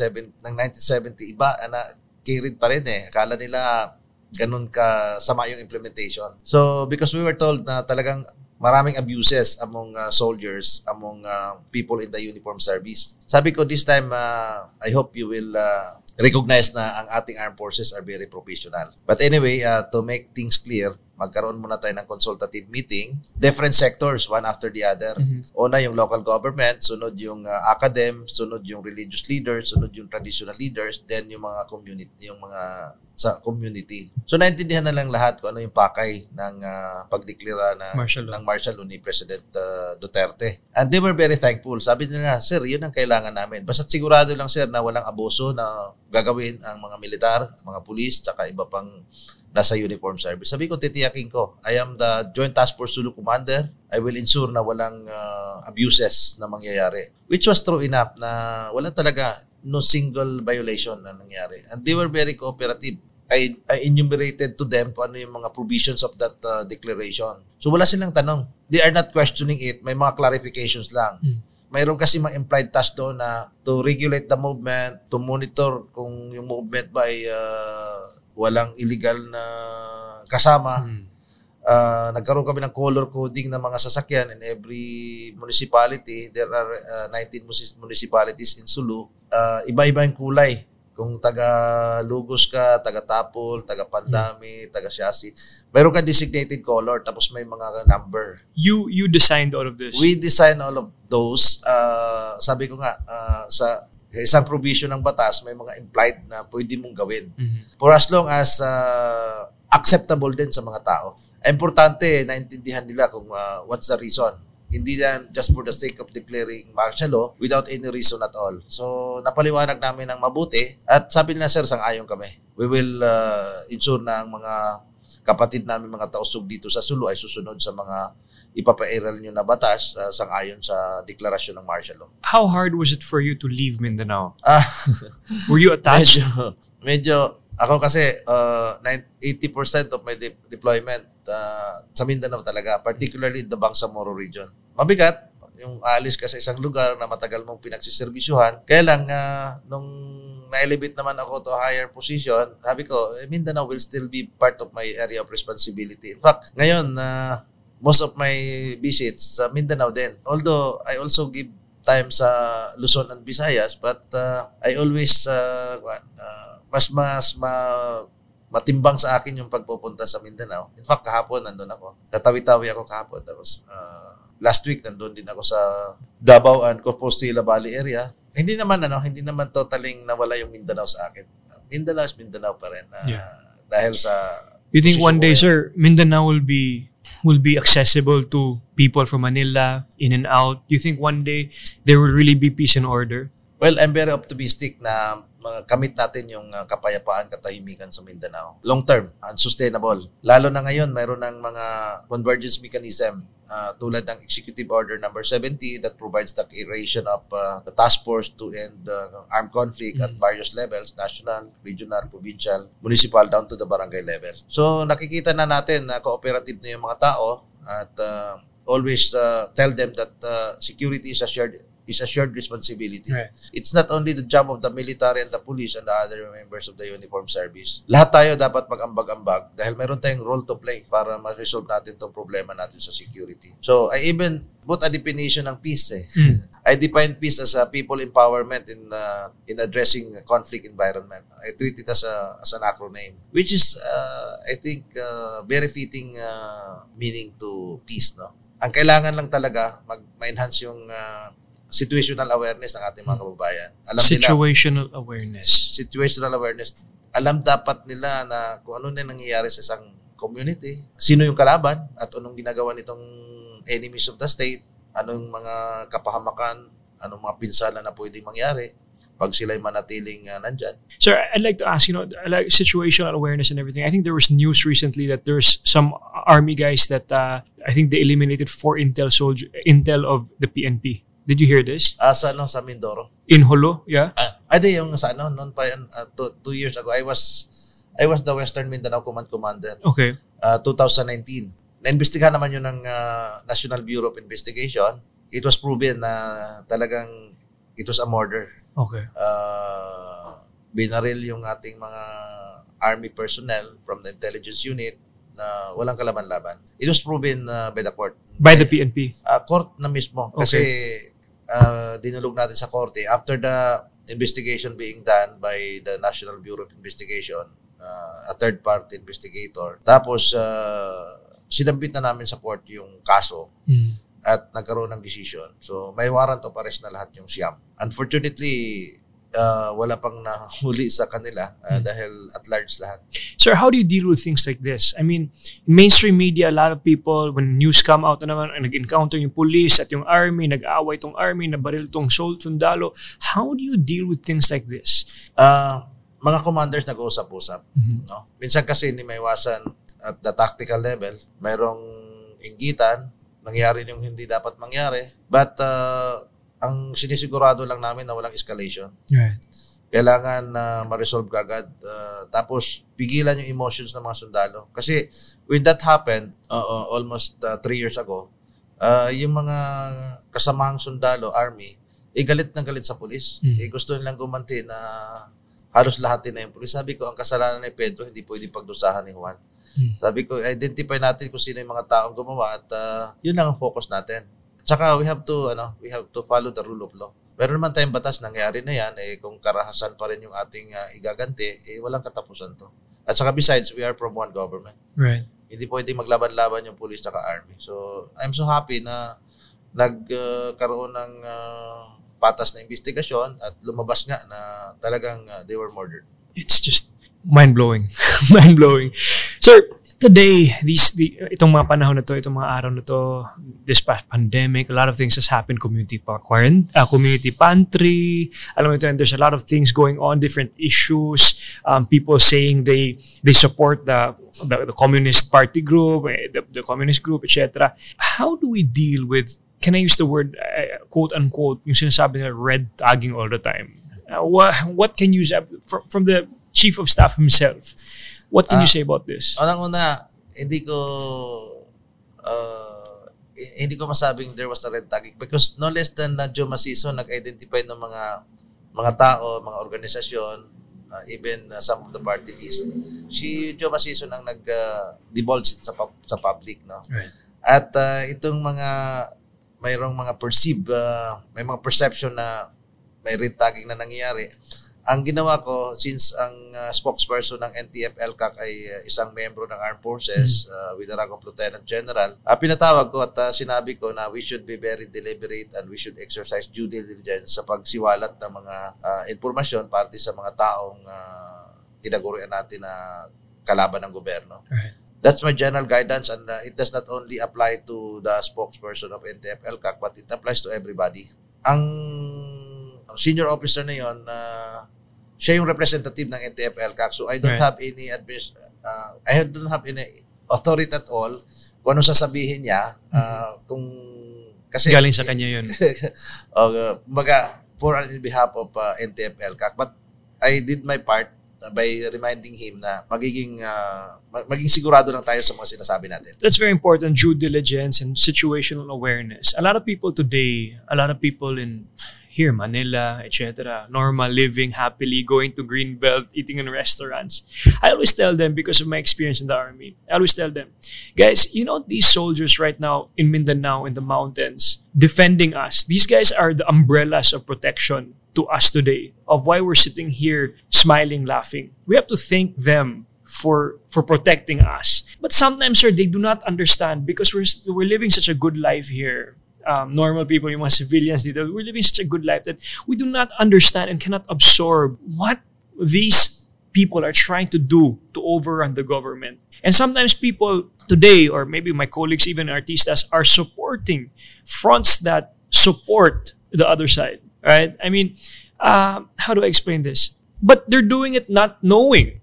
1970 iba na carried pa rin eh. Akala nila ganun ka sama yung implementation. So because we were told na talagang maraming abuses among soldiers, among people in the uniform service. Sabi ko, this time, I hope you will recognize na ang ating armed forces are very professional. But anyway, to make things clear, magkaroon muna tayo ng consultative meeting. Different sectors, one after the other. Mm-hmm. Una yung local government, sunod yung academ, sunod yung religious leaders, sunod yung traditional leaders, then yung mga community, sa community. So naintindihan na lang lahat kung ano yung pakay ng pagdeklara ng martial law ni President Duterte. And they were very thankful. Sabi nila, sir, yun ang kailangan namin. Basta sigurado lang, sir, na walang abuso na gagawin ang mga militar, mga pulis, tsaka iba pang nasa uniform service. Sabi ko, titiyakin ko, I am the Joint Task Force Sulu Commander. I will ensure na walang abuses na mangyayari. Which was true enough na wala talaga no single violation na nangyari. And they were very cooperative. I enumerated to them kung ano yung mga provisions of that declaration. So wala silang tanong. They are not questioning it. May mga clarifications lang. Mayroon kasi mga implied task doon na to regulate the movement, to monitor kung yung movement ba ay walang illegal na kasama. Nagkaroon kami ng color coding ng mga sasakyan in every municipality. There are 19 municipalities in Sulu. Iba-iba yung kulay. Kung taga-Lugos ka, taga-Tapol, taga-Pandami, taga-Siasi. Mayroon ka designated color tapos may mga number. You designed all of this? We designed all of those. Sabi ko nga, sa isang provision ng batas, may mga implied na pwede mong gawin. Mm-hmm. For as long as acceptable din sa mga tao. Importante, naintindihan nila kung what's the reason. Hindi yan just for the sake of declaring martial law without any reason at all. So, napaliwanag namin ng mabuti at sabi nila, sir, sang-ayon kami. We will ensure na ang mga kapatid namin, mga tausug dito sa Sulu ay susunod sa mga ipapairal nyo na batas sang-ayon sa deklarasyon ng martial law. How hard was it for you to leave Mindanao? Were you attached? Medyo ako kasi 80% of my deployment sa Mindanao talaga, particularly in the Bangsamoro region. Mabigat yung aalis ka sa isang lugar na matagal mong pinagsiservisyuhan. Kaya lang, nung na-elevate naman ako to a higher position, sabi ko, Mindanao will still be part of my area of responsibility. In fact, ngayon, most of my visits sa Mindanao din. Although, I also give time sa Luzon and Visayas, but I always, matimbang sa akin yung pagpupunta sa Mindanao. In fact, kahapon nandun ako. Natawi-tawi ako kahapon. Tapos, last week, nandun din ako sa Davao and Compostela Valley area. Hindi naman totaling nawala yung Mindanao sa akin. Mindanao is Mindanao pa rin. Dahil sa... You think one day, sir, Mindanao will be accessible to people from Manila, in and out? You think one day there will really be peace and order? Well, I'm very optimistic na kamit natin yung kapayapaan, katahimikan sa Mindanao. Long term, unsustainable. Lalo na ngayon, mayroon ng mga convergence mechanism tulad ng Executive Order number 70 that provides the creation of the task force to end armed conflict at various levels, national, regional, provincial, municipal, down to the barangay level. So nakikita na natin na cooperative na yung mga tao at always tell them that security is a shared responsibility. Right. It's not only the job of the military and the police and the other members of the uniformed service. Lahat tayo dapat mag-ambag-ambag dahil meron tayong role to play para ma-resolve natin itong problema natin sa security. So, I even put a definition ng peace. I define peace as a people empowerment in addressing a conflict environment. I treat it as an acronym, which is, I think, very fitting meaning to peace. No? Ang kailangan lang talaga, ma-enhance yung situational awareness ng ating mga kababayan. Alam Situational nila, awareness. Situational awareness. Alam dapat nila na kung ano na nangyayari sa isang community, sino yung kalaban, at anong ginagawa nitong enemies of the state, anong mga kapahamakan, anong mga pinsala na pwedeng mangyari pag sila'y manatiling nandyan. Sir, I'd like to ask, like situational awareness and everything. I think there was news recently that there's some army guys that I think they eliminated 4 intel of the PNP. Did you hear this? Sa Mindoro. In Holo, yeah? Yung sa noon pa yan, 2 years ago, I was the Western Mindanao Command Commander. Okay. 2019. Naimbestigahan naman yun ng National Bureau of Investigation. It was proven na talagang it was a murder. Okay. Binaril yung ating mga army personnel from the intelligence unit na walang kalaban-laban. It was proven by the court. By the PNP? Court na mismo. Kasi dinulog natin sa korte. After the investigation being done by the National Bureau of Investigation, a third-party investigator. Tapos, sinabit na namin sa court yung kaso at nagkaroon ng decision. So, may warrant of arrest na lahat yung siyam. Unfortunately, wala pang nahuli sa kanila dahil at large lahat. Sir, how do you deal with things like this? I mean, in mainstream media, a lot of people, when news come out na naman, nag-encounter yung police at yung army, nag-aaway tong army, nabaril tong sundalo. How do you deal with things like this? Mga commanders nag-uusap-usap. No? Minsan kasi hindi maiwasan at the tactical level, mayroong inggitan, nangyari yung hindi dapat mangyari. But ang sinisigurado lang namin na walang escalation. Right. Kailangan ma-resolve kagad. Tapos, pigilan yung emotions ng mga sundalo. Kasi, when that happened, almost 3 years ago, yung mga kasamahang sundalo, army, galit na galit sa pulis. Gusto nilang gumanti na halos lahat din na yung pulis. Sabi ko, ang kasalanan ni Pedro, hindi pwede pagdusahan ni Juan. Sabi ko, identify natin kung sino yung mga taong gumawa at yun lang ang focus natin. Tsaka we have to follow the rule of law. Meron naman tayong batas, nangyari na yan, kung karahasan pa rin yung ating igaganti, walang katapusan to. At saka besides, we are from one government. Right. Hindi pwedeng maglaban-laban yung police at army. So, I'm so happy na nagkaroon ng patas na investigasyon at lumabas nga na talagang they were murdered. It's just mind-blowing. Mind-blowing. Sir, today, itong mga panahon na to, itong mga araw na to, this past pandemic, a lot of things has happened. Community pantry, alam mo ito, and there's a lot of things going on, different issues, people saying they support the Communist Party group, the Communist group, etc. How do we deal with, can I use the word, quote-unquote, yung sinasabi nila red tagging all the time? What can you say from the Chief of Staff himself? What can you say about this? Unang-una, hindi ko masabing there was a red tagging because no less than Joe Maciso nag-identify ng mga tao, mga organisasyon, even some of the party list. Si Joe Maciso nang nag-divulge sa public, no? Right. At itong mayroong mga may mga perception na may red tagging na nangyayari. Ang ginawa ko, since ang spokesperson ng NTF-ELCAC ay isang membro ng Armed Forces with the rank of Lieutenant General, pinatawag ko at sinabi ko na we should be very deliberate and we should exercise due diligence sa pagsiwalat ng mga informasyon para sa mga taong tinagurian natin na kalaban ng gobyerno. Right. That's my general guidance and it does not only apply to the spokesperson of NTF-ELCAC but it applies to everybody. Ang senior officer na yon, siya yung representative ng NTF-ELCAC. So I don't Right. have any I don't have any authority at all kung ano sasabihin niya. Kung kasi Galing sa kanya yun. Kumbaga, for and in behalf of NTF-ELCAC. But I did my part by reminding him na maging sigurado lang tayo sa mga sinasabi natin. That's very important, due diligence and situational awareness. A lot of people today, a lot of people in here, Manila, etc., normal living, happily going to Greenbelt, eating in restaurants. I always tell them, because of my experience in the army, I always tell them, guys, you know, these soldiers right now in Mindanao, in the mountains, defending us, these guys are the umbrellas of protection to us today, of why we're sitting here smiling, laughing. We have to thank them for protecting us. But sometimes, sir, they do not understand, because we're living such a good life here. Normal people, yung mga civilians dito, we're living such a good life that we do not understand and cannot absorb what these people are trying to do to overrun the government. And sometimes people today, or maybe my colleagues, even artistas, are supporting fronts that support the other side. Right? I mean, how do I explain this? But they're doing it not knowing.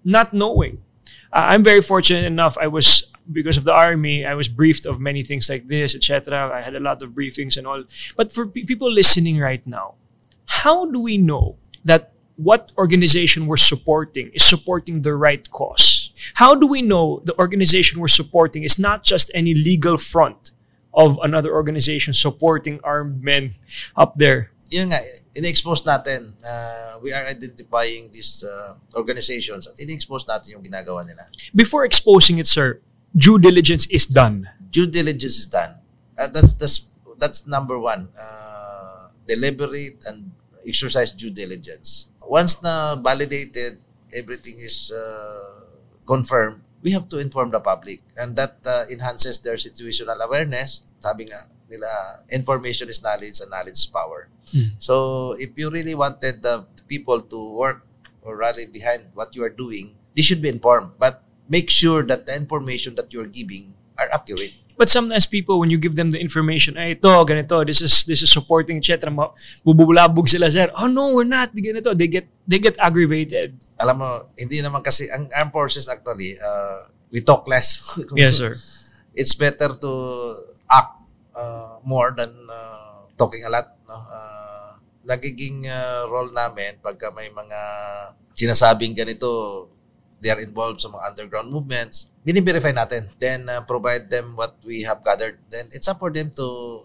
I'm very fortunate enough. Because of the army, I was briefed of many things like this, etc. I had a lot of briefings and all. But for people listening right now, how do we know that what organization we're supporting is supporting the right cause? How do we know the organization we're supporting is not just any legal front of another organization supporting armed men up there? Yun nga, in-expose natin. We are identifying these organizations at in-expose natin yung ginagawa nila. Before exposing it, sir, due diligence is done. Due diligence is done. That's number one. Deliberate and exercise due diligence. Once na validated, everything is confirmed, we have to inform the public. And that enhances their situational awareness. Sabi nga nila, information is knowledge and knowledge is power. So if you really wanted the people to work or rally behind what you are doing, they should be informed. But make sure that the information that you're giving are accurate. But sometimes people, when you give them the information, ay, ito, ganito, this is supporting, etc., bubulabog sila, sir. Oh no, we're not, ganito. They get aggravated. Alam mo, hindi naman kasi, ang armed forces actually, we talk less. Yes, sir. It's better to act more than talking a lot. No? Nagiging role namin, pagka may mga sinasabing ganito, they are involved sa mga underground movements, bini-verify natin. Then, provide them what we have gathered. Then, it's up for them to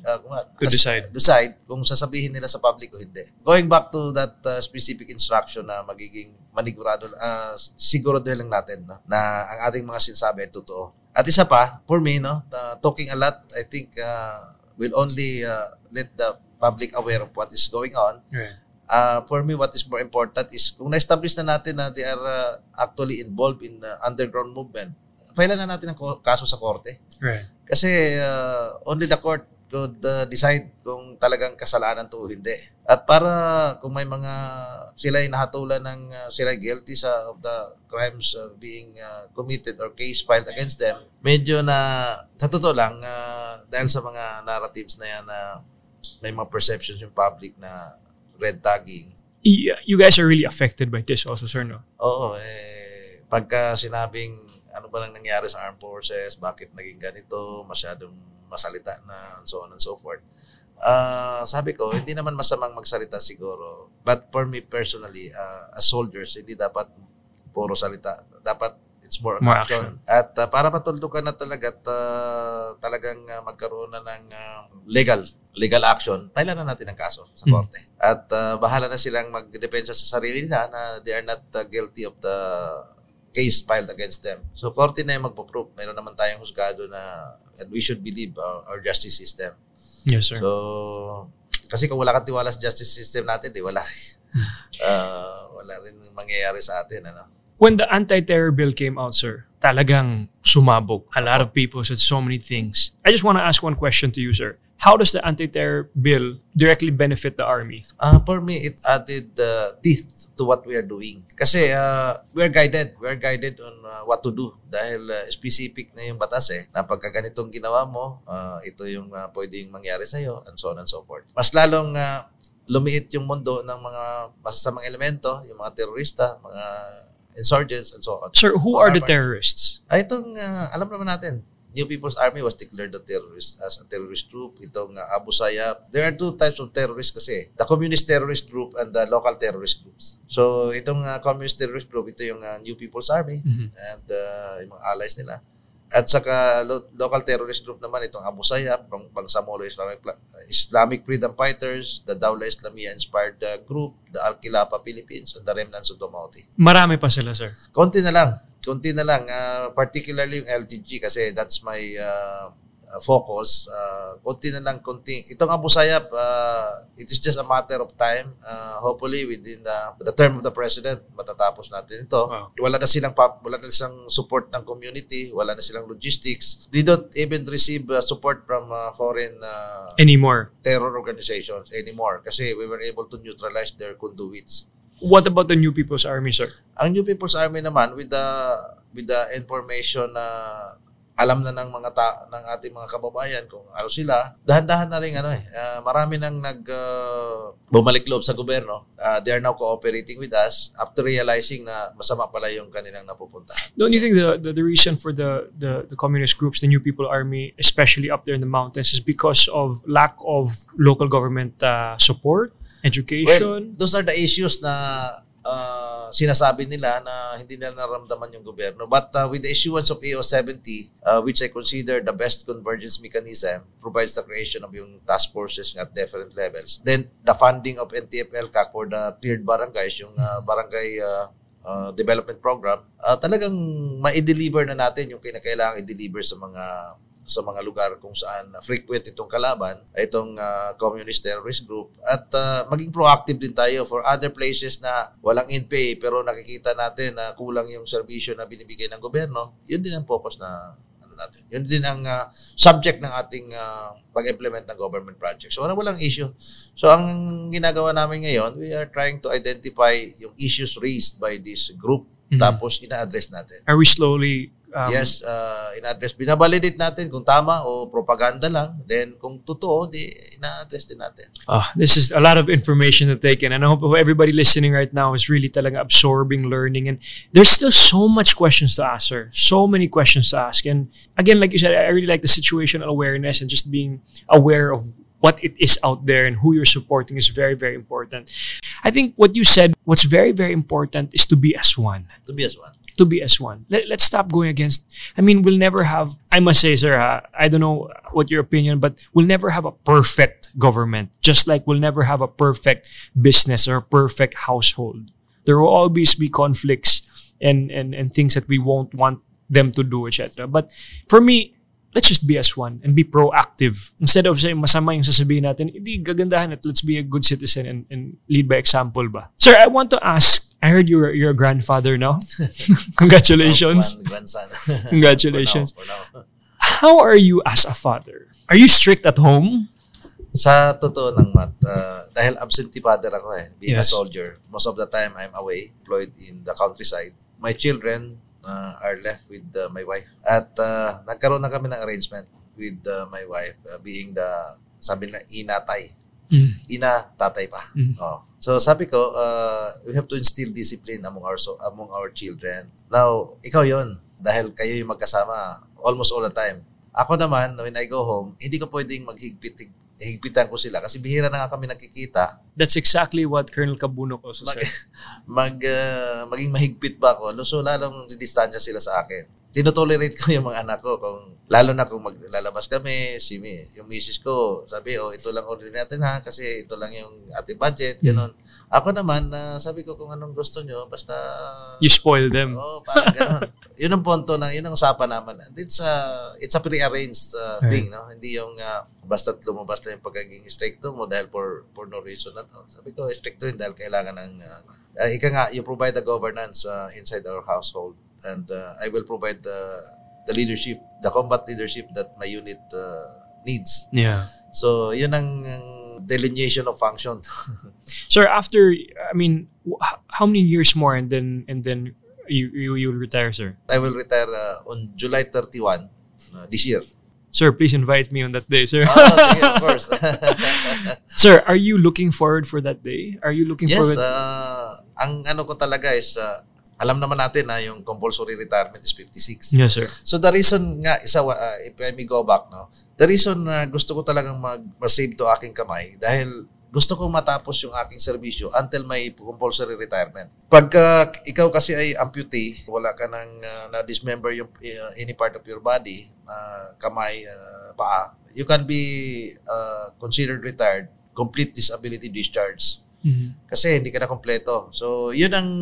decide kung sasabihin nila sa public o hindi. Going back to that specific instruction na magiging manigurado, sigurado lang natin no, na ang ating mga sinasabi ay totoo. At isa pa, for me, no, talking a lot, I think will only let the public aware of what is going on. Right. For me, what is more important is kung na-establish na natin na they are actually involved in underground movement, file na natin ang kaso sa korte. Right. Kasi only the court could decide kung talagang kasalanan to o hindi. At para kung may mga sila ay nahatulan ng sila guilty of the crimes being committed or case filed against them, medyo na sa totoo lang dahil sa mga narratives na yan na may mga perceptions yung public na red tagging. Yeah, you guys are really affected by this also, sir, no? Oo, pagka sinabing ano ba lang nangyari sa armed forces, bakit naging ganito, masyadong masalita na, and so on and so forth. Sabi ko, hindi naman masamang magsalita siguro. But for me personally, as soldiers, hindi dapat puro salita. Dapat it's more action. At para matuldukan na talaga at talagang magkaroon na ng legal action, file na natin ang kaso sa korte. At bahala na silang magdepensa sa sarili nila na they are not guilty of the case filed against them. So, korte na yung magpo-prove. Mayroon naman tayong husgado na and we should believe our justice system. Yes, sir. So, kasi kung wala kang tiwala sa justice system natin, wala rin mangyayari sa atin. Ano? When the anti-terror bill came out, sir, talagang sumabog. A lot of people said so many things. I just want to ask one question to you, sir. How does the anti-terror bill directly benefit the Army? For me, it added teeth to what we are doing. Kasi we are guided. We are guided on what to do. Dahil specific na yung batas na pagka ganitong ginawa mo, ito yung pwedeng mangyari sa'yo, and so on and so forth. Mas lalong lumiit yung mundo ng mga masasamang elemento, yung mga terorista, mga insurgents, and so on. Sir, who are the terrorists? Itong, alam naman natin, New People's Army was declared as a terrorist group. Itong Abu Sayyaf. There are two types of terrorists kasi. The communist terrorist group and the local terrorist groups. So, itong communist terrorist group, ito yung New People's Army and yung mga allies nila. At saka local terrorist group naman itong Abu Sayyaf, Bangsamoro Islamic Freedom Fighters, the Dawla Islamiyah Inspired Group, the Al-Khilafah Philippines, and the Remnants of Domauti. Marami pa sila, sir. Konti na lang, particularly yung LTG kasi that's my focus. Konti. Itong Abu Sayyaf, it is just a matter of time. Hopefully within the term of the president, matatapos natin ito. Wow. Wala na silang support ng community, wala na silang logistics. They don't even receive support from foreign Anymore. terror organizations anymore kasi we were able to neutralize their conduits. What about the New People's Army, sir? Ang New People's Army naman with the information na alam na ng ng ating mga kababayan kung ano sila, dahan-dahan na rin marami nang bumalik loob sa gobyerno. They are now cooperating with us after realizing na masama pala yung kanilang napupuntahan. Don't you think the reason for the communist groups, the New People Army, especially up there in the mountains, is because of lack of local government support, education? Well, those are the issues na sinasabi nila na hindi nila naramdaman yung gobyerno. But with the issuance of AO70, which I consider the best convergence mechanism, provides the creation of yung task forces at different levels. Then, the funding of NTF-LCAC for the cleared barangays, yung barangay development program, talagang ma-deliver na natin yung kinakailangan i-deliver sa mga lugar kung saan frequent itong kalaban, itong communist terrorist group, at maging proactive din tayo for other places na walang NPA pero nakikita natin na kulang yung serbisyo na binibigay ng gobyerno. Yun din ang focus na natin. Yun din ang subject ng ating pag-implement ng government projects. So walang issue. So ang ginagawa namin ngayon, we are trying to identify yung issues raised by this group, tapos ina-address natin. Are we slowly Yes, ina-address. Binabalidate natin kung tama o propaganda lang. Then, kung totoo, ina-address din natin. This is a lot of information to take in. And I hope everybody listening right now is really talaga absorbing, learning. And there's still so much questions to ask, sir. So many questions to ask. And again, like you said, I really like the situational awareness and just being aware of what it is out there and who you're supporting is very, very important. I think what you said, what's very, very important is to be as one. To be as one. To be as one. Let's stop going against. I mean, we'll never have, I must say, sir, I don't know what your opinion, but we'll never have a perfect government, just like we'll never have a perfect business or a perfect household. There will always be conflicts and things that we won't want them to do, etc. But for me, let's just be as one and be proactive. Instead of saying masama yung sasabihin natin, hindi gagandahan at let's be a good citizen and lead by example ba. Sir, I want to ask, I heard you're a grandfather now. Congratulations. Grandson. Congratulations. For now. How are you as a father? Are you strict at home? Sa totoo lang, Matt, dahil absentee father ako being a Yes. soldier, most of the time I'm away, employed in the countryside. My children are left with my wife. At nagkaroon na kami ng arrangement with my wife, being the, sabi nila, inatay. Ina, tatay pa. So sabi ko, we have to instill discipline among our children. Now, ikaw yon dahil kayo yung magkasama almost all the time. Ako naman, when I go home, hindi ko pwedeng higpitan ko sila kasi bihira na nga kami nakikita. That's exactly what Colonel Cabunok also said. Maging mahigpit ba ako, so lalong distansya sila sa akin. Tinotolerate ko yung mga anak ko, lalo na kung maglalabas kami, yung misis ko, sabi, ito lang order natin kasi ito lang yung ating budget, gano'n. Ako naman, sabi ko kung anong gusto nyo, basta... You spoil them. Parang gano'n. Yun ang punto yun ang usapan naman. It's a pre-arranged thing, no? Hindi yung basta't lumabas na yung pagiging stricto mo dahil for no reason na to. Sabi ko, stricto yun dahil kailangan ng... ika nga, you provide the governance inside our household. And I will provide the leadership, the combat leadership that my unit needs. Yeah. So, yun ang delineation of function. Sir, after, I mean, how many years more and then you'll retire, sir? I will retire on July 31 this year. Sir, please invite me on that day, sir. Sige, of course. Sir, are you looking forward for that day? Are you looking Yes, forward? ang ano ko talaga is, alam naman natin na yung compulsory retirement is 56. Yes, sir. So the reason nga, if I may go back, no, the reason na gusto ko talagang mag-save to aking kamay, dahil gusto ko matapos yung aking serbisyo until may compulsory retirement. Pagka ikaw kasi ay amputee, wala ka nang na-dismember yung any part of your body, kamay, paa, you can be considered retired, complete disability discharge. Kasi hindi ka na kompleto. So, yun ang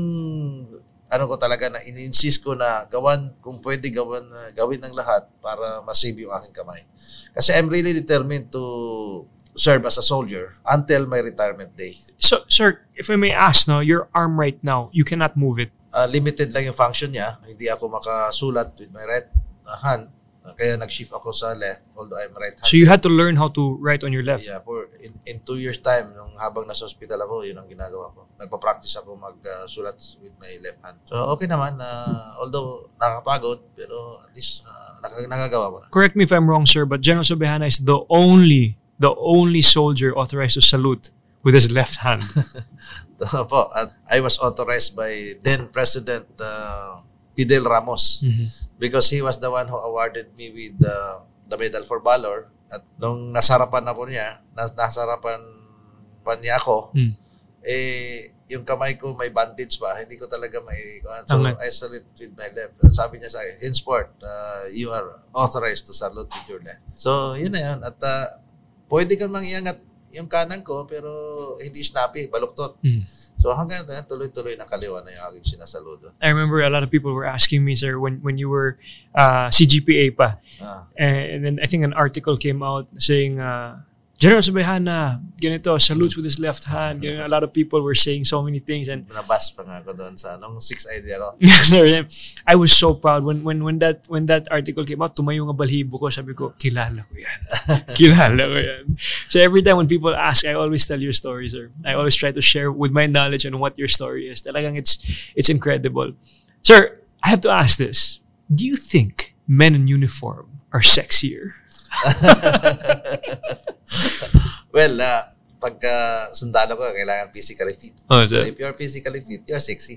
ano ko talaga na in-insist ko na kung pwede gawin ng lahat para ma-save yung aking kamay. Kasi I'm really determined to serve as a soldier until my retirement day. So, sir, if I may ask, no, your arm right now, you cannot move it. Limited lang yung function niya. Hindi ako makasulat with my right hand. Kaya nag-shift ako sa left, although I'm right-handed. So you had to learn how to write on your left. Yeah, in 2 years time, habang nasa hospital ako, yun ang ginagawa ko. Nagpa-practice ako mag-sulat with my left hand. So okay naman, although nakakapagod, pero at least nagagawa ko na. Correct me if I'm wrong, sir, but General Subihana is the only soldier authorized to salute with his left hand. Po, at I was authorized by then President Fidel Ramos because he was the one who awarded me with the Medal for Valor. At nung nasarapan na po niya, nasarapan pa niya ako, yung kamay ko may bandage pa, hindi ko talaga may... So I salute with my left. Sabi niya sa akin, in sport, you are authorized to salute with your left. So yun na yun. At pwede kang mangiangat yung kanan ko, pero hindi snappy, baluktot. So hanggang tuloy-tuloy na kaliwa na yung aking sinasaludo. I remember a lot of people were asking me, sir, when you were CGPA pa. And then I think an article came out saying, General Subihana, ganito, salutes with his left hand. A lot of people were saying so many things. And Nabas pa nga ako doon sa nung 6 idea ko. Sir, I was so proud when that article came out. Tumayo nga balhibo ko. Sabi ko, kilala ko yan. Kilala ko yan. So every time when people ask, I always tell your story, sir. I always try to share with my knowledge on what your story is. Talagang it's incredible. Sir, I have to ask this. Do you think men in uniform are sexier? Well, pagka sundalo ko, kailangan physically fit. Oh, so if you're physically fit, you're sexy.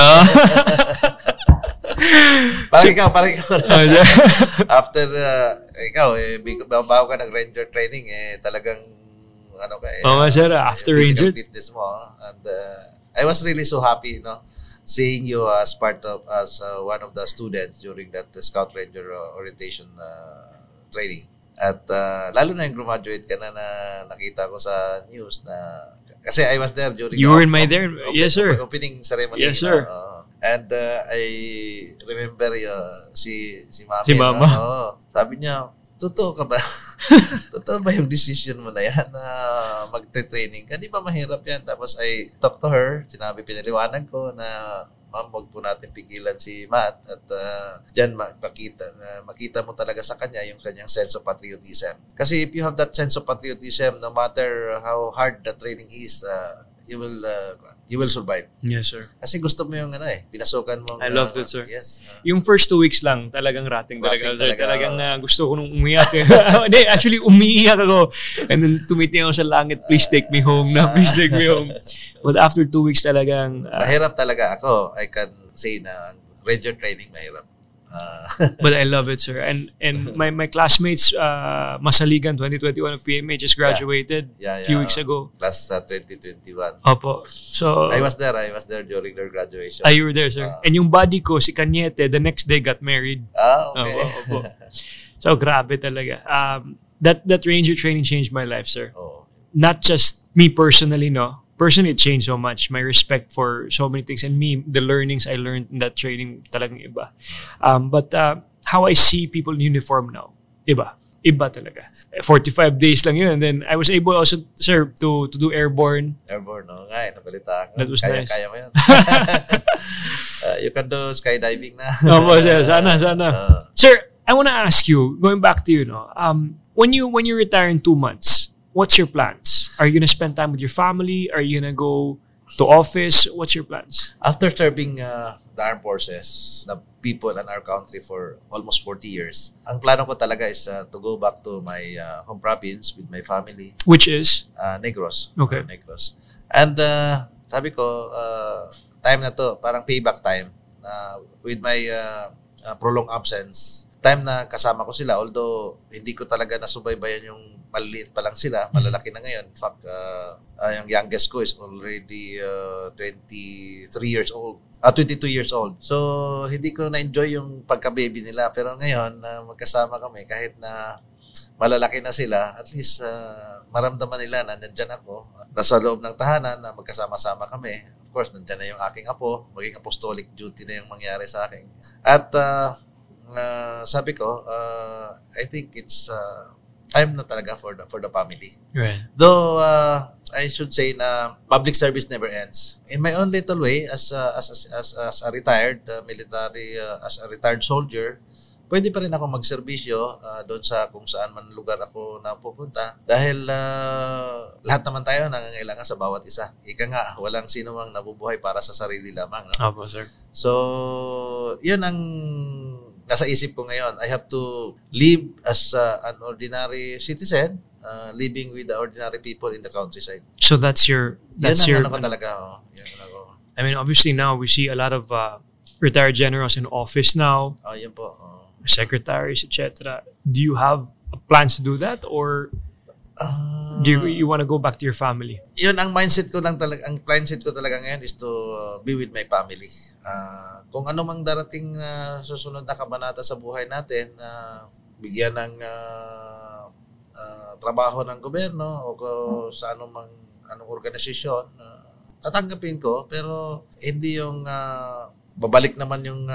Parang ikaw. After, ikaw, bago ka ng ranger training, talagang, ano ka, sir, after physical ranger fitness mo. And I was really so happy, seeing you as one of the students during that Scout Ranger orientation training. At lalo na yung graduate ka na nakita ko sa news na kasi I was there during you were in my there. Yes, sir. Opening ceremony. Yes, sir. And I remember si Mami. Si Mama. Sabi niya, totoo ka ba? Totoo ba yung decision mo na yan na magte-training? Hindi ba mahirap yan? Tapos I talked to her. Pinaliwanag ko na ma'am, wag po natin pigilan si Matt at dyan makita mo talaga sa kanya yung kanyang sense of patriotism. Kasi if you have that sense of patriotism, no matter how hard the training is, you will survive. Yes, sir. Kasi gusto mo yung pinasukan mo. I love that, sir. Yes. Yung first 2 weeks lang, talagang rating talaga. Talagang gusto ko nung umiyak. Hindi, actually, umiiyak ako. And then tumitingin ako sa langit, please take me home na. Please take me home. But after 2 weeks talagang... mahirap talaga ako. I can say na ranger training, mahirap. But I love it, sir. And my classmates, Masaligan 2021 of PMA just graduated a few weeks ago. Class 2021. Opo. So I was there during their graduation. You were there, sir. And yung buddy ko, si Cañete, the next day got married. Okay. Opo. So grabe talaga. That ranger training changed my life, sir. Not just me personally, no. Personally, it changed so much. My respect for so many things, and me, the learnings I learned in that training, talagang iba. But how I see people in uniform now, iba talaga. 45 days lang yun, and then I was able also, sir, to do airborne. Airborne, no? Ngay, nabalita ko. That was nice. Kaya mo yan. You can do skydiving na. Opo, sir. Sana. Sir, I want to ask you, going back to you, when you retire in 2 months, what's your plans? Are you gonna spend time with your family? Are you gonna go to office? What's your plans? After serving the armed forces, people and our country for almost 40 years. Ang plano ko talaga is to go back to my home province with my family, Which is? Negros. Okay. Negros. And sabi ko, time na to, parang payback time with my prolonged absence. Time na kasama ko sila, although hindi ko talaga nasubaybayan yung maliliit pa lang sila, malalaki na ngayon. In fact, yung youngest ko is already 22 years old. So, hindi ko na-enjoy yung pagka-baby nila. Pero ngayon, magkasama kami, kahit na malalaki na sila, at least maramdaman nila na nandyan ako. Nasa loob ng tahanan na magkasama-sama kami. Of course, nandyan na yung aking apo. Maging apostolic duty na yung mangyari sa akin. At sabi ko, I think it's time na talaga for the family. Right. Though I should say na public service never ends. In my own little way, as a retired military, as a retired soldier, pwede pa rin ako magserbisyo doon sa kung saan man lugar ako napupunta. Dahil lahat naman tayo nangangailangan sa bawat isa. Ika nga, walang sino mang nabubuhay para sa sarili lamang. No? Opo, sir. So, yun ang nasa isip ko ngayon. I have to live as an ordinary citizen, living with the ordinary people in the countryside. So that's your Yan ang ano ko talaga. Yan ang ako. I mean, obviously now we see a lot of retired generals in office now, Yan po. secretaries, etc. Do you have plans to do that, or do you want to go back to your family? Yun ang mindset ko lang talaga. Ang mindset ko talaga ngayon is to be with my family. Kung ano mang darating susunod na kabanata sa buhay natin, bigyan ng trabaho ng gobyerno o sa anong organisasyon, tatanggapin ko, pero hindi yung babalik naman yung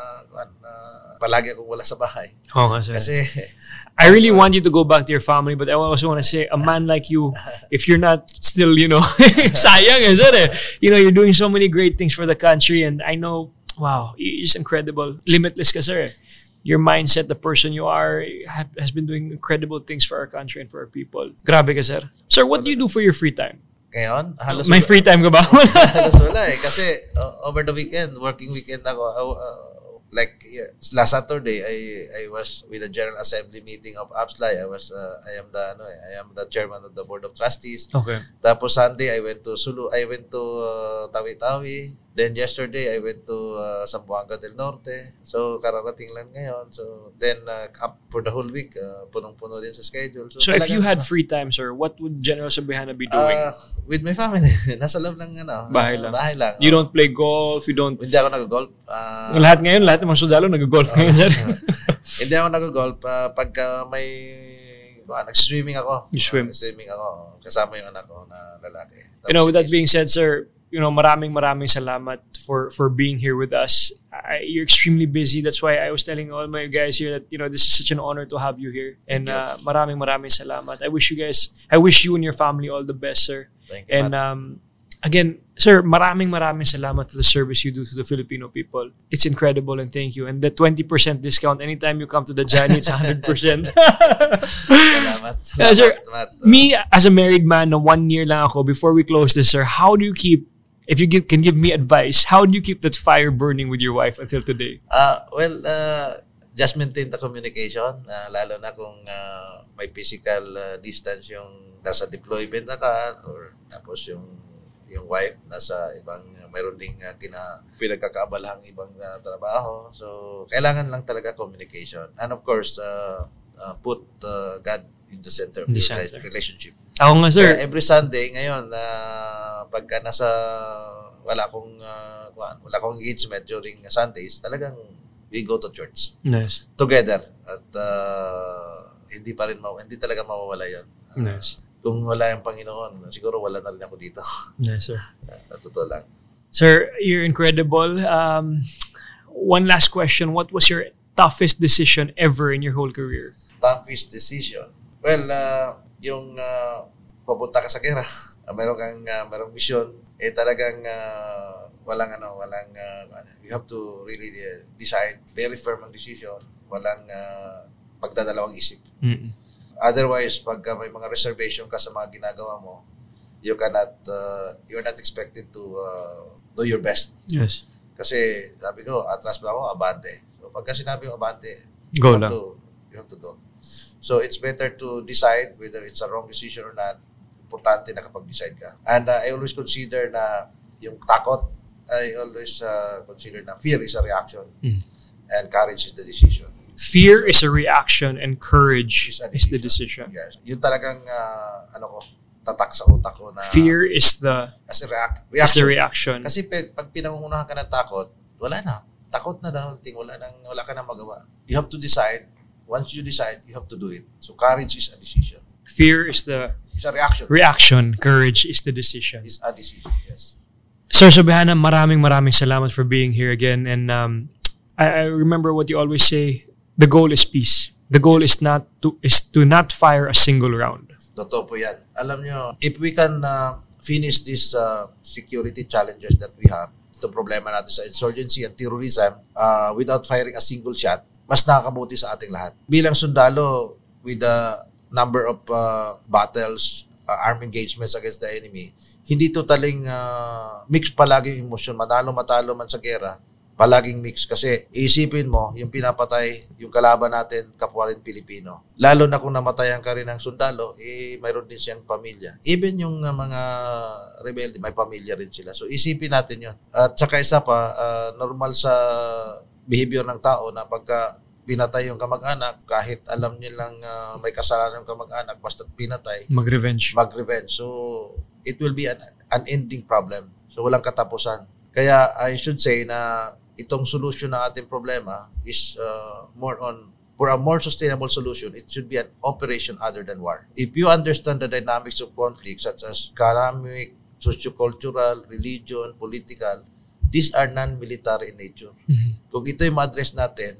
palagi akong wala sa bahay. Oh, sir. Kasi I really want you to go back to your family, but I also want to say, a man like you, if you're not still, sayang, sir. You're doing so many great things for the country, and I know, wow, it's incredible. Limitless ka, sir. Your mindset, the person you are, has been doing incredible things for our country and for our people. Grabe ka, sir. Sir, what do you do for your free time? ngayon, halos May free time ka ba? halos wala eh. Kasi over the weekend, working weekend ako, last Saturday, I was with the General Assembly meeting of APSLAI. I am the chairman of the Board of Trustees. Okay. Tapos Sunday, I went to Tawi-Tawi. Then yesterday, I went to Zamboanga del Norte. So, kararating lang ngayon. So, then up for the whole week, punong-puno din sa schedule. So if you had free time, sir, what would General Subihana be doing? With my family. Nasa loob ng Bahay lang. Bahay lang. You don't play golf, you don't... Hindi ako nag-golf. lahat ng mga sundalo nag-golf ngayon, sir. Hindi ako nag-golf. Pagka may... nag-swimming ako. You swim. Swimming ako. Kasama yung anak ko na lalaki. With that being said, sir, maraming salamat for being here with us. You're extremely busy. That's why I was telling all my guys here that this is such an honor to have you here. And maraming salamat. I wish you and your family all the best, sir. Thank you. And again, sir, maraming salamat to the service you do to the Filipino people. It's incredible, and thank you. And the 20% discount anytime you come to the Johnny, it's 100%. Salamat. Sir, Salamat. Me as a married man, 1 year lang ako. Before we close this, sir, how do you keep? If you can give me advice, how do you keep that fire burning with your wife until today? Just maintain the communication, lalo na kung may physical distance yung nasa deployment na ka, or tapos yung wife nasa ibang, mayroon ding pinagkakaabalaang ibang trabaho. So, kailangan lang talaga communication. And of course, put God in the center of the relationship. Ako nga, sir. Every Sunday ngayon, pagka wala akong engagement during Sundays, talagang we go to church. Nice. Together. At hindi talaga mawawala yun. Nice. Kung wala yung Panginoon, siguro wala na rin ako dito. Nice, sir. Totoo lang. Sir, you're incredible. One last question. What was your toughest decision ever in your whole career? Toughest decision? Well, yung papunta ka sa gera, merong mission, talagang you have to really decide, very firm ang decision, walang pagdadalawang isip. Mm-mm. Otherwise, pag may mga reservation ka sa mga ginagawa mo, you're not expected to do your best. Yes. Kasi sabi ko, atras ba ako? Abante. So pagka sinabi ko abante, Go you have lang. you have to go. So it's better to decide whether it's a wrong decision or not. Importante na kapag-decide ka. And I always consider na yung takot, I always consider na fear is a reaction and courage is the decision. Fear is a reaction and courage is the decision. Yes. Yung talagang tatak sa utak ko na Fear is the as a reaction. Kasi pag pinangungunahan ka ng takot, wala na. Takot na the whole thing. Wala ka nang magawa. You have to decide. Once you decide, you have to do it. So courage is a decision. Fear is the It's a reaction. reaction. Courage is the decision. It's a decision. Yes. Sir Subihana, maraming salamat for being here again. And I remember what you always say. The goal is peace. The goal is to not fire a single round. Totoo po yan. Alam nyo, if we can finish these security challenges that we have, itong problema natin sa insurgency and terrorism, without firing a single shot, mas nakakabuti sa ating lahat. Bilang sundalo, with the number of battles, armed engagements against the enemy, hindi totaling mixed palagi yung emosyon. Matalo man sa gera, palaging mix kasi iisipin mo yung pinapatay yung kalaban natin, kapwa rin Pilipino. Lalo na kung namatayan ka rin ng sundalo, mayroon din siyang pamilya. Even yung mga rebelde, may pamilya rin sila. So isipin natin yun. At saka isa pa, normal sa behavior ng tao na pagka pinatay yung kamag-anak, kahit alam nilang may kasalanan yung kamag-anak, basta pinatay, Mag-revenge. So it will be an unending problem. So walang katapusan. Kaya I should say na itong solution ng ating problema is for a more sustainable solution, it should be an operation other than war. If you understand the dynamics of conflict such as economic, sociocultural, religion, political, these are non-military in nature. Kung ito yung ma-address natin,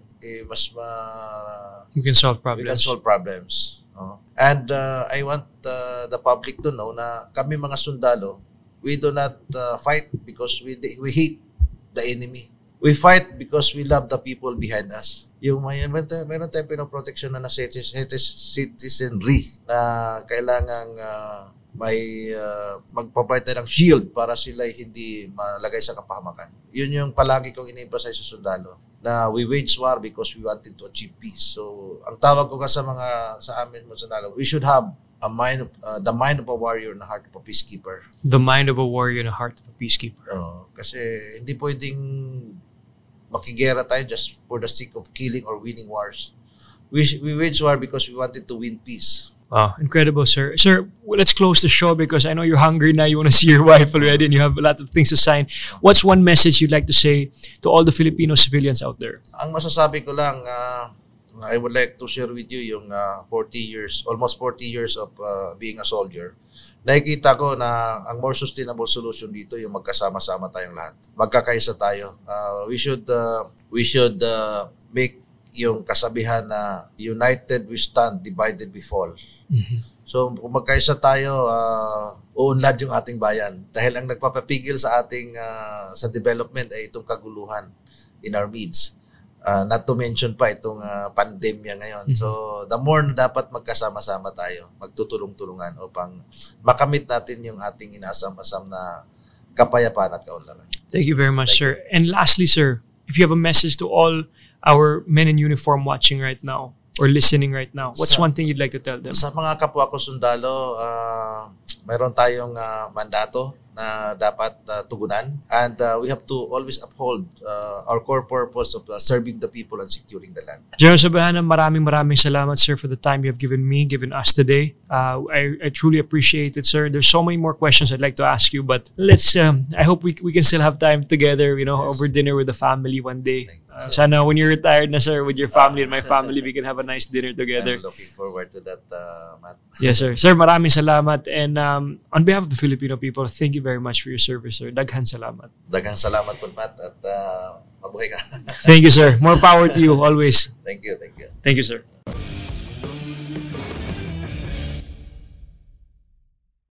You can solve we can problems. solve problems. And I want the public to know na kami mga sundalo, we do not fight because we hate the enemy. We fight because we love the people behind us. Yung meron tayong pinoprotection na citizenry na kailangang may magpaprovide tayo ng shield para sila hindi malagay sa kapahamakan. Yun yung palagi kong in-emphasize sa sundalo, na we wage war because we wanted to achieve peace. So, ang tawag ko sa amin mga sundalo, we should have the mind of a warrior and the heart of a peacekeeper. The mind of a warrior and the heart of a peacekeeper. Kasi hindi pwedeng makigera tayo just for the sake of killing or winning wars. We wage war because we wanted to win peace. Wow, incredible, sir. Sir, let's close the show because I know you're hungry now. You want to see your wife already and you have a lot of things to sign. What's one message you'd like to say to all the Filipino civilians out there? Ang masasabi ko lang, I would like to share with you yung almost 40 years of being a soldier. Nakikita ko na ang more sustainable solution dito yung magkasama-sama tayong lahat. Magkakaisa tayo. We should make yung kasabihan na united we stand, divided we fall. So kung magkaisa tayo, uunlad yung ating bayan. Dahil ang nagpapapigil sa ating sa development ay itong kaguluhan in our midst. Not to mention pa itong pandemya ngayon. So, the more na dapat magkasama-sama tayo, magtutulong-tulungan upang makamit natin yung ating inaasam-asam na kapayapaan at kaunlaran. Thank you very much, sir. And lastly, sir, if you have a message to all our men in uniform watching right now or listening right now, what's one thing you'd like to tell them? Sa mga kapwa ko sundalo, mayroon tayong mandato na dapat tugunan, and we have to always uphold our core purpose of serving the people and securing the land. General Subihana, maraming salamat, sir, for the time you have given me, given us today. I truly appreciate it, sir. There's so many more questions I'd like to ask you, but let's. I hope we can still have time together, over dinner with the family one day. Sana when you're retired na, sir, with your family and my family, we can have a nice dinner together. I'm looking forward to that, Matt. Yes, sir. Sir, maraming salamat. And on behalf of the Filipino people, thank you very much for your service, sir. Daghan salamat. Daghang salamat po, Matt, at mabuhay ka. Thank you, sir. More power to you always. Thank you. Thank you, sir.